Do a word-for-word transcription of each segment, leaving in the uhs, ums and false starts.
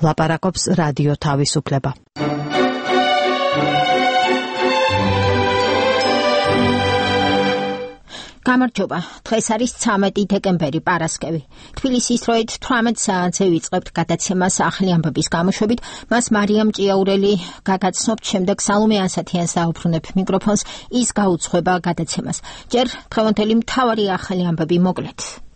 ლაპარაკობს რადიო თავისუფლება. გამარჯობა, დღეს არის ცამეტი დეკემბერი, პარასკევი. თბილისის დროით თვრამეტ საათზე ვიწყებთ გადაცემას ახალი ამბების გამოშვებით. მას მარიამ ჭიაურელი გაგაცნობთ, შემდეგ სალომე ასათიანს დაუბრუნებ მიკროფონს, ის გაუძღვება გადაცემას. ჯერ დღევანდელი მთავარი ახალი ამბები მოკლედ.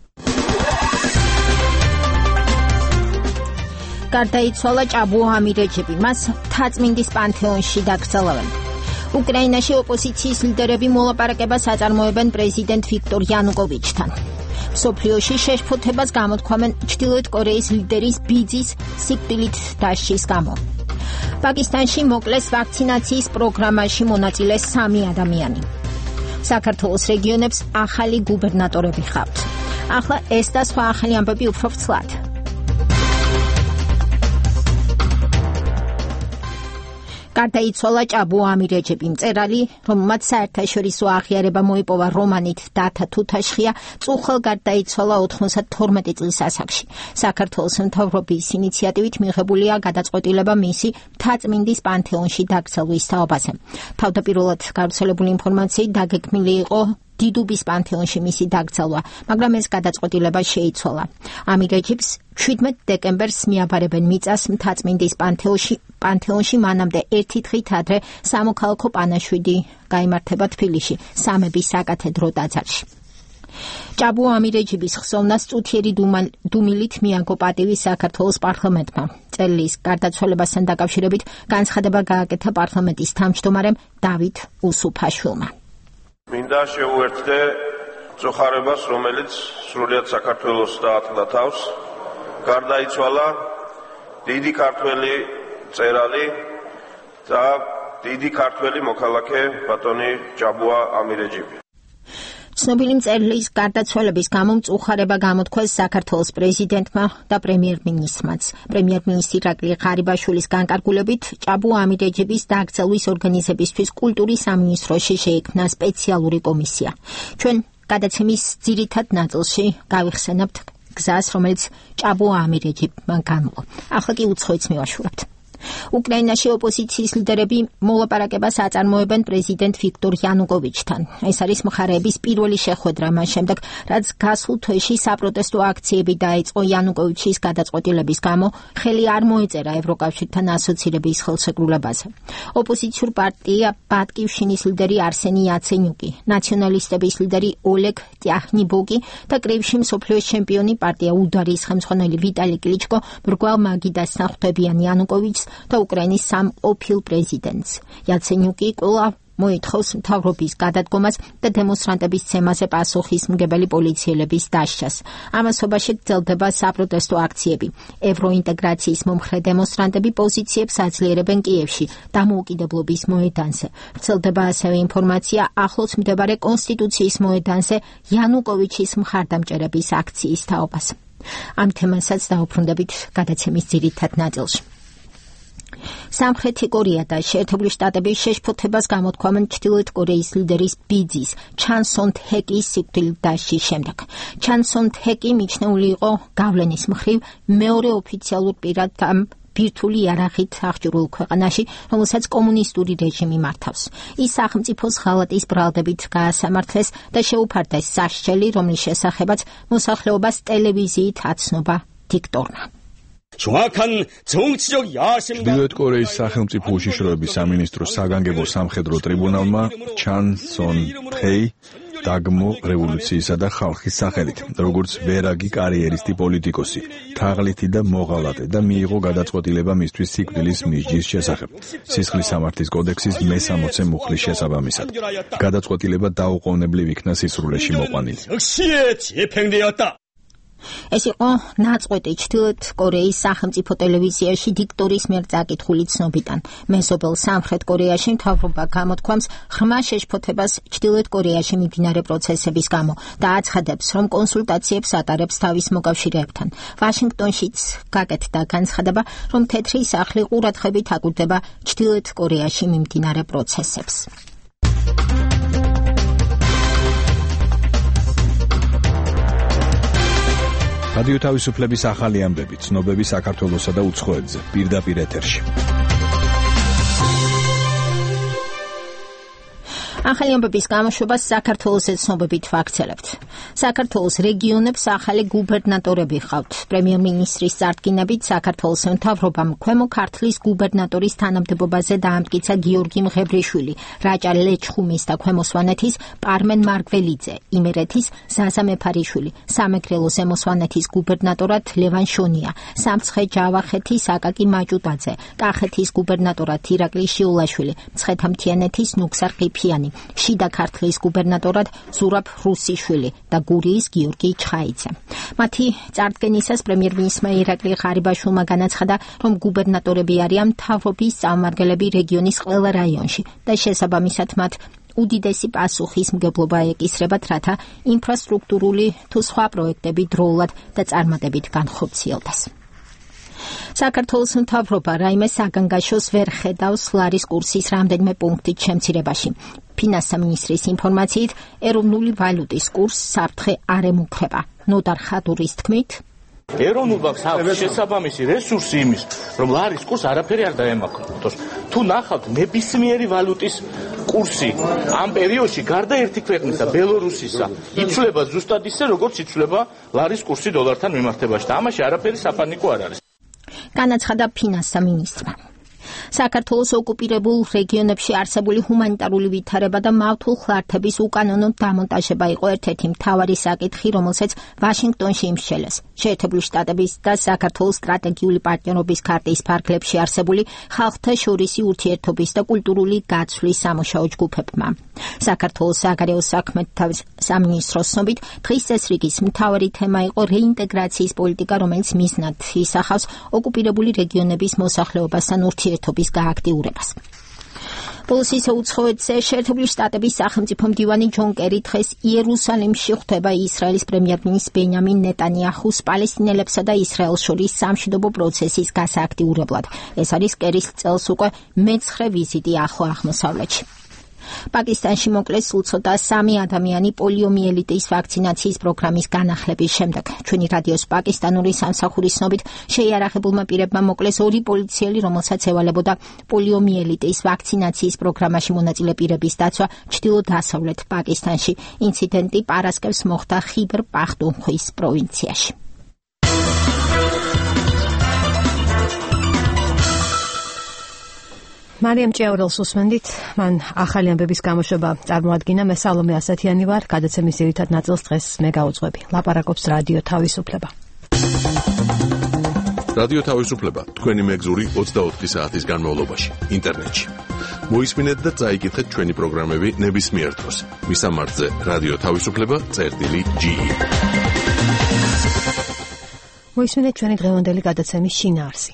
გარდაიცვალა ჭაბუ ამირეჯიბი, მას მთაწმინდის პანთეონში დაკრძალავენ. უკრაინაში ოპოზიციის ლიდერები მოლაპარაკებას აწარმოებენ პრეზიდენტ ვიქტორ იანუკოვიჩთან. მსოფლიოში შეშფოთებას გამოთქვამენ ჩრდილოეთ კორეის ლიდერის ბიძის სიკვდილით დასჯის გამო. პაკისტანში მოკლეს ვაქცინაციის პროგრამაში მონაწილე სამი ადამიანი. საქართველოს რეგიონებს ახალი გუბერნატორები ხავთ. ახლა ეს და სხვა ახალი ამბები უფრო ფრთლად. გარდაიცვალა ჭაბუ ამირეჯიბი, მწერალი, რომელმაც საერთაშორისო აღიარება მოიპოვა რომანით დათა თუთაშხია, წუხელ გარდაიცვალა ოთხმოცდათორმეტი წლის ასაკში. საქართველოს მთავრობის ინიციატივით მიღებულია გადაწყვეტილება მისი მთაწმინდის პანთეონში დაკრძალვის თაობაზე. თავდაპირველად გავრცელებული ინფორმაციით დაგეგმილი იყო დიდუბის პანთეონში მისი დაკრძალვა, მაგრამ ეს გადაწყვეტილება შეიცვალა. ამირეჯიბს შვიდმეტ დეკემბერს მიაბარებენ მიწას მთაწმინდის პანთეონში, პანთეონში მანამდე ერთი დღით ადრე სამოქალაქო პანაშვიდი გაიმართება თბილისში, სამების საკათედრო ტაძარში. ჭაბუ ამირეჯიბის ხსოვნას წუთიერი დუმილით მიაგო პატივი საქართველოს პარლამენტმა. წელს გარდაცვალებასთან დაკავშირებით განცხადება გააკეთა პარლამენტის თავმჯდომარემ დავით უსუფაშვილმა. მინდა შეუერთდე წოხარებას, რომელიც სრულიად საქართველოს დაატყდა თავს. გარდაიცვალა დიდი ქართველი მწერალი და დიდი ქართველი მოქალაქე ბატონი ჭაბუა ამირეჯიბი. ცნობილი მწერლის გარდაცვალების გამო მწუხარება გამოთქვეს საქართველოს პრეზიდენტმა და პრემიერ-მინისტრმაც. პრემიერ-მინისტრი ირაკლი ღარიბაშვილის განკარგულებით ჭაბუ ამირეჯიბის დაკრძალვის ორგანიზებისთვის კულტურის სამინისტროში შეიქმნა სპეციალური კომისია. ჩვენ გადაცემის ძირითად ნაწილში გავიხსენებთ გზას, რომელიც ჭაბუ ამირეჯიბმა განვლო. ახლა კი უცხოეთს მივაშურებთ. უკრაინაში ოპოზიციის ლიდერები მოლაპარაკებას აწარმოებენ პრეზიდენტ ვიქტორ იანუკოვიჩთან. ეს არის მხარეების პირველი შეხვედრა მას შემდეგ, რაც გასულ თვეში საპროტესტო აქციები დაიწყო იანუკოვიჩის გადაწყვეტილების გამო, ხელი არ მოეწერა ევროკავშირთან ასოცირების ხელშეკრულებაზე. ოპოზიციურ პარტია ბატკივშინის ლიდერი არსენი იაცენიუკი, ნაციონალისტების ლიდერი ოლეგ ტიაჰნიბოკი და კრივში მსოფლიოს ჩემპიონი პარტია უდარის ხელმძღვანელი ვიტალი კლიჩკო მრგვალ მაგიდას ნახვდებიან იანუკოვიჩს და უკრაინის სამ ყოფილ პრეზიდენტს. იაცენიუკი კვლავ მოითხოვს მთავრობის გადადგომას და დემონსტრანტების ცემაზე პასუხისმგებელი პოლიციელების დასჯას. ამასობაში გრძელდება საპროტესტო აქციები. ევროინტეგრაციის მომხრე დემონსტრანტები პოზიციებს აძლიერებენ კიევში, დამოუკიდებლობის მოედანზე. გრძელდება ასევე ინფორმაცია ახლოს მდებარე კონსტიტუციის მოედანზე იანუკოვიჩის მხარდამჭერების აქციის თაობას. ამ თემასაც დაუბრუნდებით გადაცემის ძირითად ნაწილში. სამხრეთი კორეა და შეერთებული შტატები შეშფოთებას გამოთქვამენ ჩრდილოეთ კორეის ლიდერის ბიძის ჩან სონ თეკის სიკვდილით დასჯის შემდეგ. ჩან სონ თეკი მიჩნეული იყო გავლენის მხრივ მეორე ოფიციალურ პირად ამ ბირთვული იარაღით აღჭურვილ ქვეყანაში, რომელსაც კომუნისტური რეჟიმი მართავს. ის სახელმწიფოს ღალატის ბრალდებით გაასამართლეს და შეუფარდეს სასჯელი, რომლის შესახებაც მოსახლეობას ტელევიზიით აცნობა დიქტორმა. ჩრდილოეთ კორეის სახელმწიფო უშიშროების სამინისტროს საგანგებო სამხედრო ტრიბუნალმა ჩან სონ თეი დაგმო რევოლუციისა და ხალხის სახელით, როგორც ვერაგი კარიერისტი პოლიტიკოსი, თაღლითი და მოღალატე და მიიღო გადაწყვეტილება მისთვის სიკვდილის მისჯის შესახებ. სისხლის სამართლის კოდექსის მესამოცე მუხლის შესაბამისად. გადაწყვეტილება დაუყოვნებლივ იქნა სისრულეში მოყვანილი. ეს იყო ნაწყვეტი ჩრდილოეთ კორეის სახელმწიფო ტელევიზიაში დიქტორის მიერ წაკითხული ცნობიდან. მეზობელ სამხრეთ კორეაში მთავრობა გამოთქვამს ღრმა შეშფოთებას ჩრდილოეთ კორეაში მიმდინარე პროცესების გამო და აცხადებს, რომ კონსულტაციებს ატარებს თავის მოკავშირეებთან. ვაშინგტონშიც გაკეთდა განცხადება, რომ თეთრი სახლი ყურადღებით აკვირდება ჩრდილოეთ კორეაში მიმდინარე პროცესებს. რადიო თავისუფლების ახალი ამბები, ცნობები საქართველოსა და უცხოეთზე, პირდაპირ ეთერში. ახალი ამბების გამოშვებას საქართველოს ცნობებით ვაქცელებთ. საქართველოს რეგიონებს ახალი გუბერნატორები ჰყავთ. პრემიერ-მინისტრის წარდგინებით საქართველოს მთავრობამ ქვემო ქართლის გუბერნატორის თანამდებობაზე დაამტკიცა გიორგი მღებრიშვილი, რაჭა ლეჩხუმის და ქვემო სვანეთის პარმენ მარგველიძე, იმერეთის ზაზა მეფარიშვილი, სამეგრელოს ზემო სვანეთის გუბერნატორად ლევან შონია, სამცხე-ჯავახეთის აკაკი მაჭუტაძე, კახეთის გუბერნატორად ირაკლი შიულაშვილი, მცხეთა-მთიანეთის ნუგზარ ყიფიანი, შიდა ქართლის გუბერნატორად ზურაბ რუსიშვილი და გურიის გიორგი ჩხაიძე. მათი წარდგენისას პრემიერ-მინისტრმა ირაკლი ღარიბაშვილმა განაცხადა, რომ გუბერნატორები არიან მთავრობის წარმომადგენლები რეგიონის ყველა რაიონში და შესაბამისად მათ უდიდესი პასუხისმგებლობა ეკისრებათ, რათა ინფრასტრუქტურული თუ სხვა პროექტები დროულად და წარმატებით განხორციელდეს. საქართველოს მთავრობა რაიმე საგანგაშოს ვერ ხედავს ლარის კურსის რამდენიმე პუნქტით შემცირებაში. ფინანსთა მინისტრის ინფორმაციით, ეროვნული ვალუტის კურსს საფრთხე არ ემუქრება. ნოდარ ხატურის თქმით, ეროვნულ ბანკს აქვს შესაბამისი რესურსი იმის, რომ ლარის კურს არაფერი არ დაემუქროს. თუ ნახავთ ნებისმიერი ვალუტის კურსი ამ პერიოდში გარდა ერთი ქვეყნისა, ბელორუსისა, იცვლება ზუსტად ისე, როგორც იცვლება ლარის კურსი დოლართან მიმართებაში და ამაში არაფერი საფანიკო არ არის. განაცხადა ფინანსთა მინისტრმა. საქართველოს ოკუპირებულ რეგიონებში არსებული ჰუმანიტარული ვითარება და მავთულხლართების უკანონო დამონტაჟება იყო ერთ-ერთი მთავარი საკითხი, რომელსაც ვაშინგტონში იმსჯელეს. შეერთებული შტატების და საქართველოს სტრატეგიული პარტნიორობის ქარტის ფარგლებში არსებული ხალხთა შორისი ურთიერთობის და კულტურული გაცვლის სამუშაო ჯგუფებმა. საქართველოს საგარეო საქმეთა სამინისტროს ცნობით, დღის წესრიგის მთავარი თემა იყო რეინტეგრაციის პოლიტიკა, რომელიც მიზნად ისახავს ოკუპირებული რეგიონების მოსახლეობასთან ურთიერთობის გააქტიურებას. ბოლოს ისე უცხოეთზე შეერთებული შტატების სახელმწიფო მდივანი ჯონ კერი დღეს იერუსალიმში ხვდება ისრაელის პრემიერ-მინისტრ ბენიამინ ნეტანიაჰუს პალესტინელებსა და ისრაელს შორის სამშვიდობო პროცესის გასააქტიურებლად. ეს არის კერის წელს უკვე მეცხრე ვიზიტი ახლო აღმოსავლეთში. პაკისტანში მოკლეს სულ ცოტა სამი ადამიანი პოლიომიელიტის ვაქცინაციის პროგრამის განახლების შემდეგ. ჩვენი რადიოს პაკისტანური სამსახურის ცნობით, შეიარაღებულმა პირებმა მოკლეს ორი პოლიციელი, რომელსაც ევალებოდა პოლიომიელიტის ვაქცინაციის პროგრამაში მონაწილე პირების დაცვა ჩრდილო-დასავლეთ პაკისტანში. ინციდენტი პარასკევს მოხდა ხიბერ პახტუნხვის პროვინციაში. მარიამ ჭეურელს უსმენდით, მან ახალი ამბების გამოშვება წარმოადგინა. მე სალომე ასათიანი ვარ, გადაცემის ძირითად ნაწილს დღეს მე გავუძღვები. ლაპარაკობს რადიო თავისუფლება. რადიო თავისუფლება თქვენი მეგზური ოცდაოთხი საათის განმავლობაში ინტერნეტში. მოისმინეთ და წაიკითხეთ ჩვენი პროგრამები ნებისმიერ დროს. მისამართზე რადიო თავისუფლება წერტილი ჯი. მოისმინეთ ჩვენი დღევანდელი გადაცემის შინაარსი.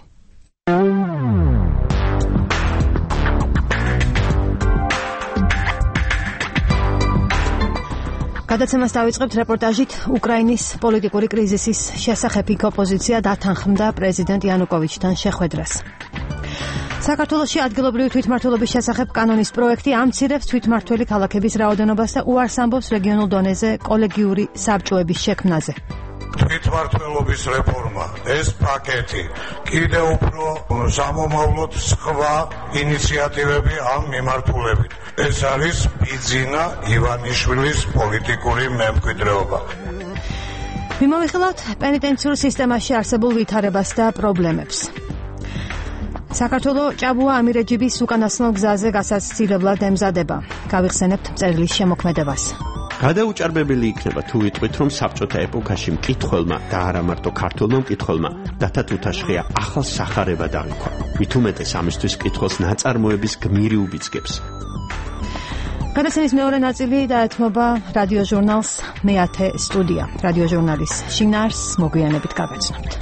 გადაცემას დავიწყებთ რეპორტაჟით უკრაინის პოლიტიკური კრიზისის შესახებ. იქ ოპოზიცია დათანხმდა პრეზიდენტ იანუკოვიჩთან შეხვედრას. საქართველოში ადგილობრივი თვითმმართველობის შესახებ კანონის პროექტი ამცირებს თვითმმართველი ქალაქების რაოდენობას და უარს ამბობს რეგიონულ დონეზე კოლეგიური საბჭოების შექმნაზე. თვითმმართველობის რეფორმა, ეს პაკეტი კიდევ უფრო სამომავლოდ სხვა ინიციატივები ამ მიმართულებით. ეს არის ბიძინა ივანიშვილის პოლიტიკური მემკვიდრეობა. მიმოვიხილავთ პენიტენციურ სისტემაში არსებულ ვითარებას და პრობლემებს. საქართველოს ჭაბუა ამირეჯიბის უკანასკნელ გზაზე გასაცილებლად ემზადება. გავიხსენებთ წერილის შემოქმედებას. გადაუჭარბებელი იქნება თუ ვიტყვით, რომ საბჭოთა ეპოქაში მკითხველმა და არა მარტო ქართველმა მკითხველმა დათა თუთაშხია ახალ სახარება დაიქვა. მით უმეტეს ამისთვის მკითხველს ნაწარმოების გმირი უბიძგებს. გადაცემის მეორე ნაწილი დაეთმობა რადიო ჟურნალს მეათე სტუდია. რადიო ჟურნალის შინაარსს მოგვიანებით გავეცნობთ.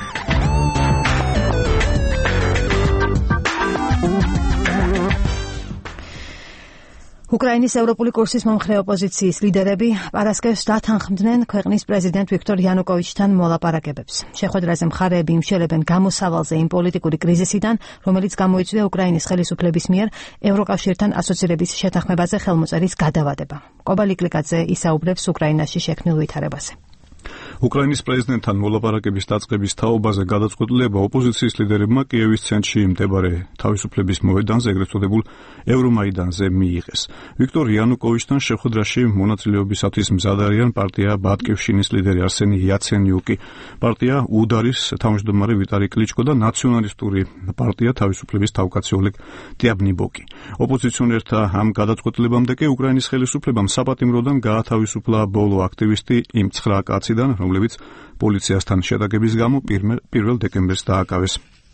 უკრაინის ევროპული კურსის მომხრე ოპოზიციის ლიდერები პარასკევს დათანხმდნენ ქვეყნის პრეზიდენტ ვიქტორ იანუკოვიჩთან მოლაპარაკებებს. შეხვედრაზე მხარეები იმშელებენ გამოსავალზე იმ პოლიტიკური კრიზისიდან, რომელიც გამოიწვია უკრაინის ხელისუფლების მიერ ევროკავშირთან ასოცირების შეთანხმებაზე ხელმოწერის გადავადება. კობა ლიკლიკაძე ისაუბრებს უკრაინაში შექმნილ ვითარებაზე. უკრაინის პრეზიდენტთან მოლაპარაკების დაწყების თაობაზე გადაწყვეტილება ოპოზიციის ლიდერებმა კიევის ცენტრში მდებარე თავისუფლების მოედანზე, ეგრეთ წოდებულ ევრომაიდანზე მიიღეს. ვიქტორ იანუკოვიჩთან შეხვედრაში მონაწილეობისათვის მზად არიან პარტია ბატკივშინის ლიდერი არსენი იაცენიუკი, პარტია უდარის თავმჯდომარე ვიტალი კლიჩკო და ნაციონალისტური პარტია თავისუფლების თავკაცი ოლეგ ტიაბნიბოკი. ოპოზიციონერთა ამ გადაწყვეტილებამდე კი უკრაინის ხელისუფლებამ საპატიმროდან გაათავისუფლა ბოლო აქტივისტი იმ ცხრა კაციდან, რომლებიც პოლიციასთან შეტაკების გამო პირველ დეკემბერს დააკავეს.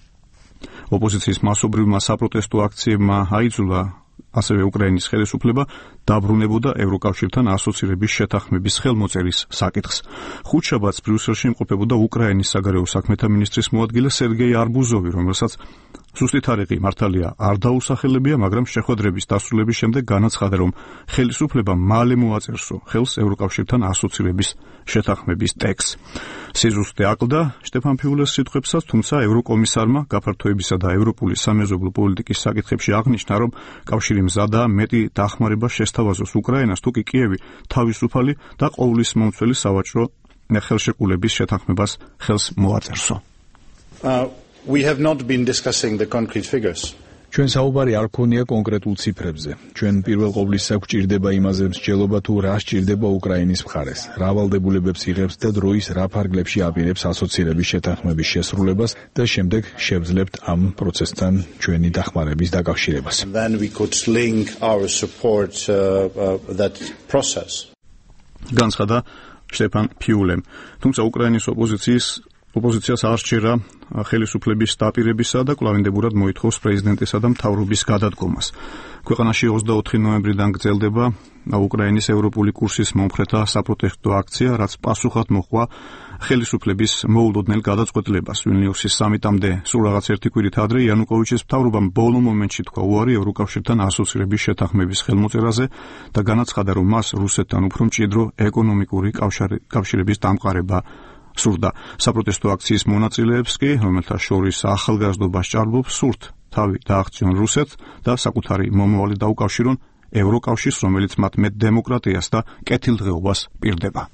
ოპოზიციის მასობრივმა საპროტესტო აქციებმა აიძულა ასევე უკრაინის ხელისუფლება დაბრუნებოდა ევროკავშირთან ასოცირების შეთანხმების ხელმოწერის საკითხს. ხუთშაბათს ბრიუსელში იმყოფებოდა უკრაინის საგარეო საქმეთა მინისტრის მოადგილე სერგეი არბუზოვი, რომელსაც სუსტი თარიღი მართალია არ დაუსახელებია, მაგრამ შეხვედრების დასრულების შემდეგ განაცხადა, რომ ხელისუფლება მალე მოაწერსო ხელს ევროკავშირთან ასოცირების შეთანხმების ტექსტს. სიზუსტე აკლდა შტეფან ფიულეს სიტყვებსაც, თუმცა ევროკომისარმა გაფართოებისა და ევროპული სამეზობლო პოლიტიკის საკითხებში აღნიშნა, რომ კავშირი მზადაა მეტი დახმარება შესთავაზოს უკრაინას, თუ კი კიევი თავისუფალი და ყოვლის მომცველი სავაჭრო ხელშეკრულების შეთანხმებას ხელს მოაწერსო. Uh, we have not been discussing the concrete figures. ჩვენ საუბარი არ ქონია კონკრეტულ ციფრებზე. ჩვენ პირველ ყოვლისა გვჭირდება იმაზე მსჯელობა, თუ რა სჭირდება უკრაინის მხარეს, რა ვალდებულებებს იღებს და დროის რა ფარგლებში აპირებს ასოცირების შეთანხმების შესრულებას და შემდეგ შევძლებთ ამ პროცესთან ჩვენი დახმარების დაკავშირებას. Then we could link our support uh, uh, that process. განცხადა შტეფან ფიულემ. თუმცა უკრაინის ოპოზიციის ოპოზიციას არ სჭირა ხელისუფლების დაპირებისა და კვლავინდებურად მოითხოვს პრეზიდენტისა და მთავრობის გადადგომას. ქვეყანაში ოცდაოთხი ნოემბრიდან გრძელდება უკრაინის ევროპული კურსის მომხრეთა საპროტესტო აქცია, რაც პასუხად მოჰყვა ხელისუფლების მოულოდნელ გადაწყვეტილებას. ვილნიუსის სამიტამდე სულ რაღაც ერთი კვირით ადრე იანუკოვიჩის მთავრობამ ბოლო მომენტში თქვა უარი ევროკავშირთან ასოცირების შეთანხმების ხელმოწერაზე და განაცხადა, რომ მას რუსეთთან უფრო მჭიდრო ეკონომიკური კავშირების დამყარება სურდა. საპროტესტო აქციის მონაწილეებს კი, რომელთა შორის ახალგაზრდობა სჭარბობს, სურთ თავი დააღწიონ რუსეთს და საკუთარი მომავალი დაუკავშირონ ევროკავშირს, რომელიც მათ მეტ დემოკრატიას და კეთილდღეობას პირდება.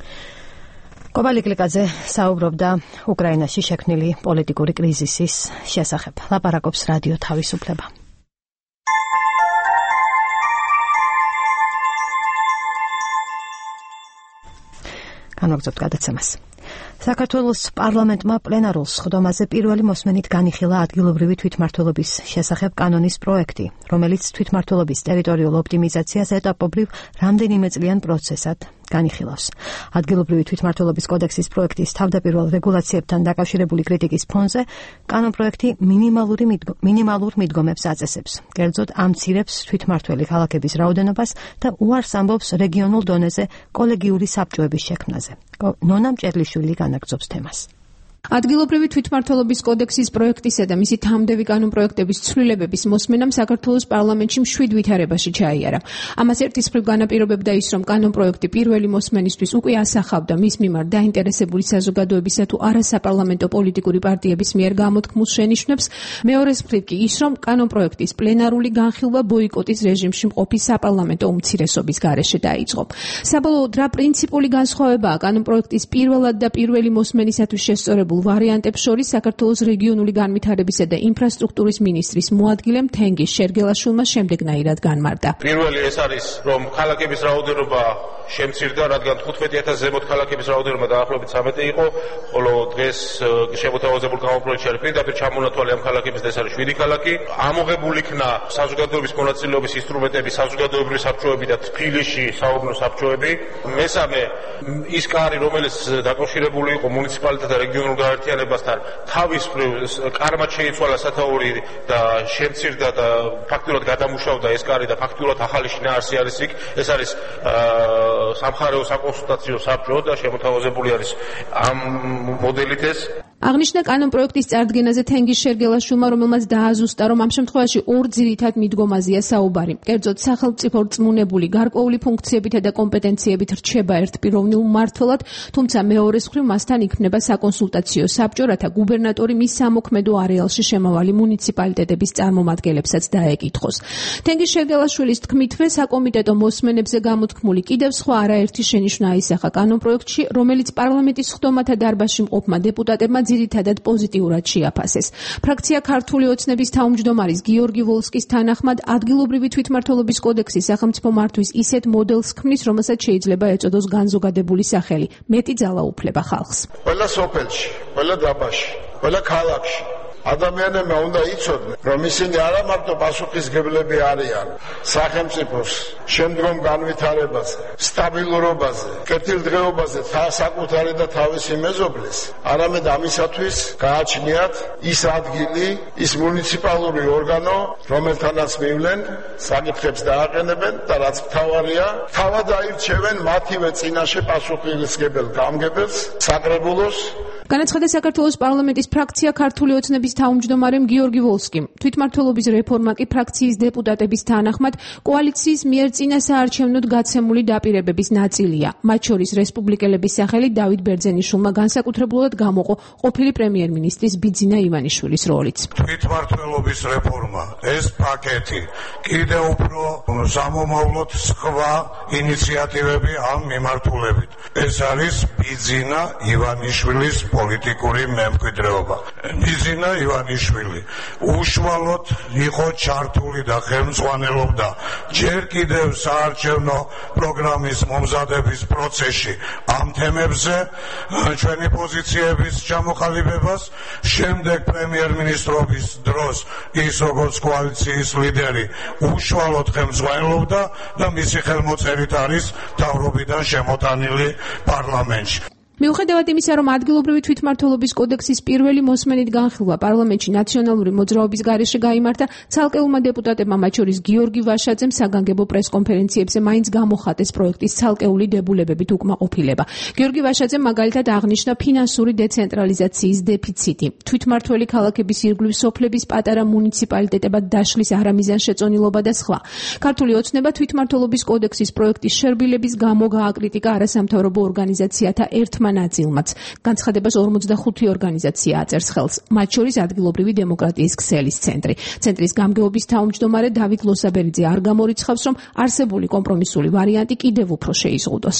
კობალი კლიკაძე საუბრობდა უკრაინაში შექმნილი პოლიტიკური კრიზისის შესახებ. ლაპარაკობს რადიო თავისუფლება. განვაგრძობთ გადაცემას. საქართველოს პარლამენტმა პლენარულ სხდომაზე პირველი მოსმენით განიხილა ადგილობრივი თვითმმართველობის შესახებ კანონის პროექტი, რომელიც თვითმმართველობის ტერიტორიულ ოპტიმიზაციას ეტაპობრივ რამდენიმე წლიან პროცესად განიხილავს. ადგილობრივი თვითმმართველობის კოდექსის პროექტის თავდაპირველ რეგულაციებთან დაკავშირებული კრიტიკის ფონზე კანონპროექტი მინიმალური მინიმალურ მიდგომებს აწესებს. კერძოდ ამცირებს თვითმმართველი ქალაქების რაოდენობას და უარს ამბობს რეგიონულ დონეზე კოლეგიური საბჭოების შექმნაზე. ნონა მჭერლიშვილი განაგრძობს თემას. ადგილობრივი თვითმმართველობის კოდექსის პროექტისა და მისი თამდევი კანონპროექტების ცვლილებების მოსმენამ საქართველოს პარლამენტში მშვიდ ვითარებაში ჩაიარა. ამას ერთის მხრივ განაპირობებდა ის, რომ კანონპროექტი პირველი მოსმენისთვის უკვე ასახავდა მის მიმართ დაინტერესებული საზოგადოებისა თუ არასაპარლამენტო პოლიტიკური პარტიების მიერ გამოთქმულ შენიშვნებს. მეორეს მხრივ კი ის, რომ კანონპროექტის პლენარული განხილვა ბოიკოტის რეჟიმში მყოფი საპარლამენტო უმცირესობის გარეშე დაიწყო. საბოლოოდ რა პრინციპული განსხვავებაა კანონპროექტის პირველად და პირველი მოსმენისათვის შესწორებულ ვარიანტებს შორის საქართველოს რეგიონული განვითარებისა და ინფრასტრუქტურის მინისტრის მოადგილემ თენგიზ შერგელაშვილმა შემდეგნაირად განმარტა. პირველი ეს არის, რომ ქალაქების რაოდენობა შემცირდა, რადგან თხუთმეტი ათასი ზემოთ ქალაქების რაოდენობა დაახლოებით სამეტი იყო, ხოლო დღეს შემოთავაზებულ კანონპროექტში არის პირდაპირ ჩამონათვალი ამ ქალაქების და ეს არის შვიდი ქალაქი. ამოღებული იქნა საზოგადოების მონაწილეობის ინსტრუმენტები, საზოგადოებრივი საბჭოები და თბილისში საუბნო საბჭოები. მესამე ის კარი, რომელიც დაკავშირებული იყო მუნიციპალიტეტ და რეგიონულ გაერთიანებასთან, თავის კარმად შეიცვალა სათაური და შემცირდა და ფაქტურად გადამუშავდა ეს კარი და ფაქტურად ახალი შინაარსი არის იქ. ეს არის სამხარეო საკონსულტაციო საბჭო და შემოთავაზებული არის ამ მოდელით ეს. აღნიშნა კანონპროექტის წარდგენაზე თენგიზ შერგელაშვილმა, რომელმაც დააზუსტა, რომ ამ შემთხვევაში ორ ძირითად მიდგომაზეა საუბარი. კერძოდ, სახელმწიფო რწმუნებული გარკვეული ფუნქციებითა და კომპეტენციებით რჩება ერთპიროვნულ მმართველად, თუმცა მეორეს მხრივ მასთან იქმნება საკონსულტაციო საბჭო, რათა გუბერნატორი მის სამოქმედო არეალში შემავალი მუნიციპალიტეტების წარმომადგენლებსაც დაეკითხოს. თენგიზ შერგელაშვილის თქმითვე, საკომიტეტო მოსმენებზე გამოთქმული კიდევ სხვა არაერთი შენიშვნა აისახა კანონპროექტში, რომელიც პარლამენტის სხდომათა დარბაზში მყოფმა დეპუტატებმა ძირითადად პოზიტიურად შეაფასეს. ფრაქცია ქართული ოცნების თავმჯდომარის გიორგი ვოლსკის თანახმად, ადგილობრივი თვითმმართველობის კოდექსი სახელმწიფო მართვის ისეთ მოდელს ქმნის, რომელსაც შეიძლება ეწოდოს განზოგადებული სახელი. მეტი ძალა უფლება ხალხს. ყველა სოფელში, ყველა დაბაში, ყველა ქალაქში ადამიანებმა უნდა იცოდნენ, რომ ისინი არა მარტო პასუხისმგებლები არიან სახელმწიფოს შემდგომ განვითარებაზე, სტაბილურობაზე, კეთილდღეობაზე, საკუთარი და თავისი მეზობლის, არამედ ამისათვის გააჩნიათ ის ადგილი, ის მუნიციპალური ორგანო, რომელთანაც მივლენ, საკითხებს დააყენებენ და რაც მთავარია, თავად აირჩევენ მათივე წინაშე პასუხისმგებელ გამგებელს, საკრებულოს. განაცხადა საქართველოს პარლამენტის ფრაქცია ქართული ოცნების თავმჯდომარემ გიორგი ვოლსკიმ. თვითმმართველობის რეფორმა კი ფრაქციის დეპუტატების თანახმად კოალიციის მიერ წინა საარჩევნოდ გაცემული დაპირებების ნაწილია. მათ შორის რესპუბლიკელების სახელი დავით ბერძენიშვილმა განსაკუთრებულად გამოყო ყოფილი პრემიერ-მინისტრის ბიძინა ივანიშვილის როლიც. თვითმმართველობის რეფორმა, ეს პაკეტი კიდევ უფრო სამომავლოდ სხვა ინიციატივები ამ მიმართულებით. ეს არის ბიძინა ივანიშვილის პოლიტიკური მემკვიდრეობა. ბიძინა ივანიშვილი უშუალოდ იყო ჩართული და ხელმძღვანელობდა ჯერ კიდევ საარჩევნო პროგრამის მომზადების პროცესში ამ თემებზე ჩვენი პოზიციების ჩამოყალიბებას. შემდეგ პრემიერ-მინისტრობის დროს ის როგორც კოალიციის ლიდერი უშუალოდ ხელმძღვანელობდა და მისი ხელმოწერით არის მთავრობიდან შემოტანილი პარლამენტში. მიუხედავად იმისა, რომ ადგილობრივი თვითმმართველობის კოდექსის პირველი მოსმენით განხილვა პარლამენტში ნაციონალური მოძრაობის გარეშე გაიმართა, ცალკეულმა დეპუტატებმა, მათ შორის გიორგი ვაშაძემ საგანგებო პრესკონფერენციებზე მაინც გამოხატეს პროექტის ცალკეული დებულებებით უკმაყოფილება. გიორგი ვაშაძემ მაგალითად აღნიშნა ფინანსური დეცენტრალიზაციის დეფიციტი, თვითმმართველი ქალაქების ირგვლივ სოფლების პატარა მუნიციპალიტეტებად დაშლის არამიზან შეწონილობა და სხვა. ქართული ოცნება თვითმმართველობის კოდექსის პროექტის შერბილების გამო გააკრიტიკა არასამთავრობო ორგანიზაციათა ერთმა ნაწილმაც. განცხადებას ორმოცდახუთი ორგანიზაცია აწერს ხელს, მათ შორის ადგილობრივი დემოკრატიის ქსელის ცენტრი. ცენტრის გამგეობის თავმჯდომარე დავით ლოსაბერიძე არ გამორიცხავს, რომ არსებული კომპრომისული ვარიანტი კიდევ უფრო შეიზღუდოს.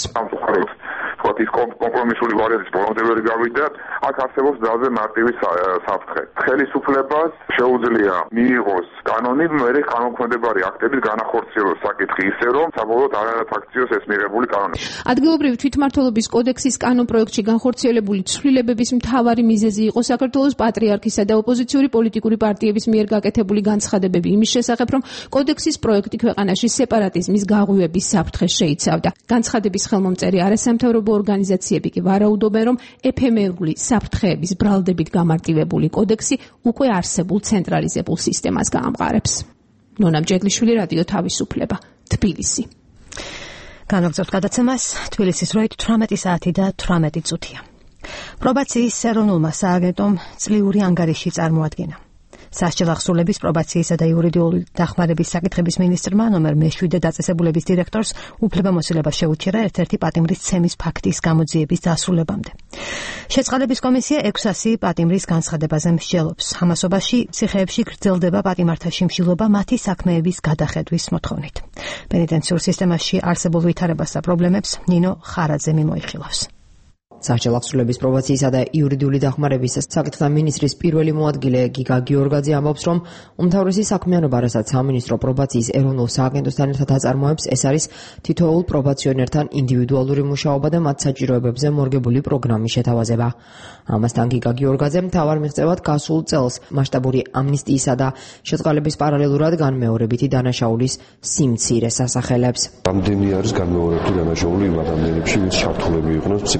ის კომპრომისული ვარიანტის პროგნოზები გავიდა, აქ არსებობს ძალზე მარტივი საფრთხე. ხელისუფლებას შეუძლია მიიღოს კანონი, მერე კანონქვემდებარი აქტების განახორციელოს საკითხი ისე, რომ საბოლოოდ არ არაფაქციოს ეს მიღებული კანონი. ადგილობრივი თვითმმართველობის კოდექსის კანონპროექტში განხორციელებული ცვლილებების მთავარი მიზეზი იყო საქართველოს პატრიარქისა და ოპოზიციური პოლიტიკური პარტიების მიერ გაკეთებული განცხადებები იმის შესახებ, რომ კოდექსის პროექტი ქვეყანაში სეპარატიზმის გაღვივების საფრთხეს შეიცავდა. განცხადების ხელმომწერი არასამთავრობო ორგანიზაციები კი ვარაუდობენ, რომ ეფემერული საფრთხეების ბრალდებით გამარტივებული კოდექსი უკვე არსებულ ცენტრალიზებულ სისტემას გაამყარებს. ნონა მჯეგლიშვილი, რადიო თავისუფლება, თბილისი. განაგრძობთ გადაცემას. თბილისის დროით თვრამეტი საათი და თვრამეტი წუთია. პრობაციის ეროვნულმა სააგენტომ წლიური ანგარიში წარმოადგინა. სასჯელ აღსრულების, პრობაციისა და იურიდიული დახმარების საკითხების მინისტრმა ნომერ მეშვიდე დაწესებულების დირექტორს უფლებამოსილება შეუჩერა ერთ-ერთი პატიმრის ცემის ფაქტის გამოძიების დასრულებამდე. შეწყალების კომისია ექვსასი პატიმრის განცხადებაზე მსჯელობს. ამასობაში ციხეებში გრძელდება პატიმართა შიმშილობა მათი საქმეების გადახედვის მოთხოვნით. პენიტენციურ სისტემაში არსებულ ვითარებას და პრობლემებს ნინო ხარაძე მიმოიხილავს. სასჯელ აღსრულების, პრობაციისა და იურიდიული დახმარების საკითხთა მინისტრის პირველი მოადგილე გიგა გიორგაძე ამბობს, რომ უმთავრესი საქმიანობა, რასაც სამინისტრო პრობაციის ეროვნულ სააგენტოსთან ერთად აწარმოებს, ეს არის თითოეულ პრობაციონერთან ინდივიდუალური მუშაობა და მათ საჭიროებებზე მორგებული პროგრამის შეთავაზება. ამასთან გიგა გიორგაძე მთავარ მიღწევად გასულ წელს მასშტაბური ამნისტიისა და შეწყალების პარალელურად განმეორებითი დანაშაულის სიმცირეს ასახელებს. რამდენი არის განმეორებითი დანაშაული იმ ადამიანებში, ვინც ჩართულები იყვნენ ფსიქოსავიაბლო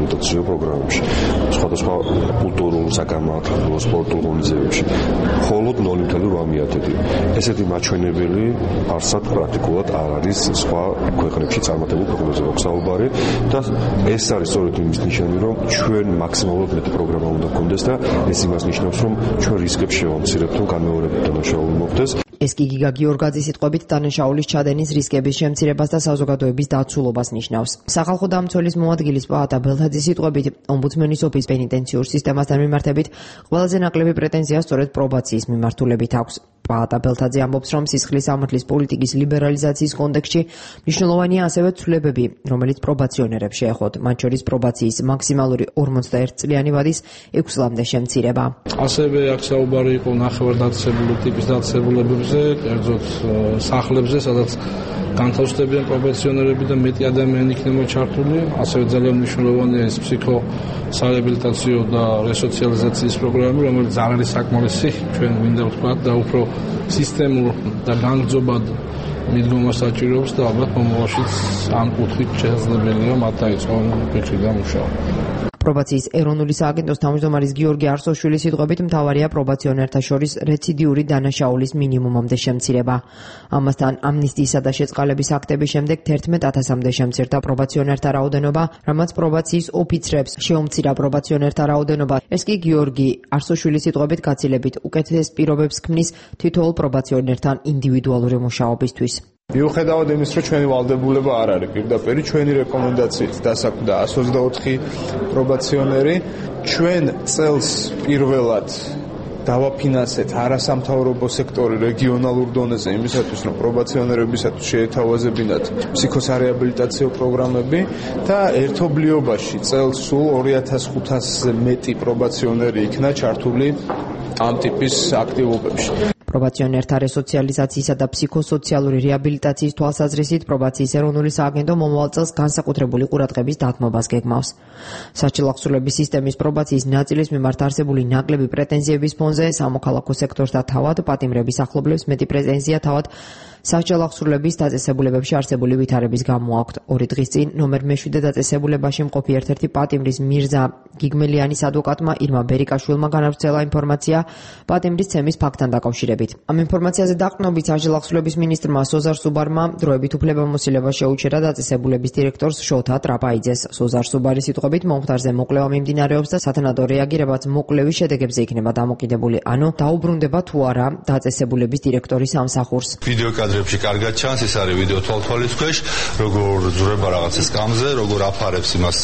რეაბილიტაციო პროგრამებში, სხვადასხვა კულტურულ, საგანმანათლებლო, სპორტულ ღონისძიებებში. მხოლოდ ნული ფاصლე ორი ათეთი. ესეთი მაჩვენებელი არსად პრაქტიკულად არ არის სხვა ქვეყნებში წარმატებულ პროგრამებზე საუბარი და ეს არის სწორედ იმის ნიშანი, რომ ჩვენ მაქსიმალურად მეტი პროგრამა უნდა გქონდეს და ეს იმას ნიშნავს, რომ ჩვენ რისკებს შევამცირებთ, რომ განმეორებით დანაშაული მოხდეს. ეს კი გიგა გიორგაძის სიტყვებით დანაშაულის ჩადენის რისკების შემცირებას და საზოგადოების დაცულობას ნიშნავს. სახალხო დამცველის მოადგილის პაატა ბელთაძის სიტყვებით, ომბუდსმენის ოფისს პენიტენციურ სისტემასთან მიმართებით ყველაზე ნაკლები პრეტენზია სწორედ პრობაციის მიმართულებით აქვს. პაატა ბელთაძე ამბობს, რომ სისხლის სამართლის პოლიტიკის ლიბერალიზაციის კონტექსტში მნიშვნელოვანია ასევე ცვლილებები, რომელიც პრობაციონერებს შეეხოთ, მათ შორის პრობაციის მაქსიმალური ორმოცდაერთი წლიანი ვადის ექვს წლამდე შემცირება. ასევე აქ საუბარი იყო ნახევარდაწესებული ტიპის დაწესებულებებზე, კერძოდ სახლებზე, სადაც განთავსდებიან პრობაციონერები და მეტი ადამიანი იქნება ჩართული. ასევე ძალიან მნიშვნელოვანია ეს ფსიქოსარეაბილიტაციო და რესოციალიზაციის პროგრამები, რომელიც არ არის საკმარისი, ჩვენ გვინდა ვთქვათ და უფრო სისტემურ და განგრძობად მიდგომას საჭიროებს და ალბათ მომავალშიც ამ კუთხით შესაძლებელია მათ დაიწყონ ფიქრიდან მუშაობა. პრობაციის ეროვნული სააგენტოს თავმჯდომარის გიორგი არსოშვილის სიტყვებით მთავარია პრობაციონერთა შორის რეციდიური დანაშაულის მინიმუმამდე შემცირება. ამასთან ამნისტიისა და შეწყალების აქტების შემდეგ თერთმეტ ათასამდე შემცირდა პრობაციონერთა რაოდენობა, რამაც პრობაციის ოფიცრებს შეუმცირა პრობაციონერთა რაოდენობა. ეს კი გიორგი არსოშვილის სიტყვებით გაცილებით უკეთეს პირობებს ქმნის თითოეულ პრობაციონერთან ინდივიდუალური მუშაობისთვის. მიუხედავად იმის, რომ ჩვენი ვალდებულება არ არის პირდაპირ ჩვენი რეკომენდაციით დასაქმდა εκατს ოცდაოთხი პრობაციონერი, ჩვენ წელს პირველად დავაფინანსეთ არასამთავრობო სექტორი რეგიონალურ დონეზე იმისათვის, რომ პრობაციონერებისათვის შეეთავაზებინათ ფსიქოსარეაბილიტაციო პროგრამები და ერთობლიობაში წელს სულ ორი ათას ხუთასზე მეტი პრობაციონერი იქნა ჩართული ამ ტიპის აქტივობებში. პრობაციონერთა რესოციალიზაციისა და ფსიქოსოციალური რეაბილიტაციის თვალსაზრისით პრობაციის ეროვნული სააგენტო მომავალ წელს განსაკუთრებული ყურადღების დათმობას გეგმავს. საჭირო აღსრულების სისტემის პრობაციის ნაწილის მიმართ არსებული ნაკლები პრეტენზიების ფონზე სამოქალაქო სექტორს და თავად პატიმრების ახლობლებს მეტი პრეტენზია თავად საჭირო აღსრულების დაწესებულებებში არსებული ვითარების გამო აქვთ. ორი დღის წინ ნომერ მეშვიდე დაწესებულებაში მყოფი ერთ-ერთი პატიმრის მირზა გიგმელიანის ადვოკატმა ირმა ბერიკაშვილმა განავრცელა ინფორმაცია პატიმრის ცემის ფაქტთან დაკავშირებით. ამ ინფორმაციაზე დაყრდნობით საჭირო აღსრულების მინისტრმა სოზარ სუბარმა დროებით უფლებამოსილება შეუჩერა დაწესებულების დირექტორს შოთა ტრაპაიძეს. სოზარ სუბარის სიტყვებით მომხდარზე მოკვლევა მიმდინარეობს და სათანადო რეაგირებაც მოკვლევის შედეგებზე იქნება დამოკიდებული, ანუ დაუბრუნდება თუ არა დაწესებულების დირექტორის სამსახურს. ვიდეოკადრებში კარგად ჩანს, ეს არის ვიდეო თვალთვალის ქვეშ, როგორ ძურება რაღაცის კამზე, როგორ აფარებს იმას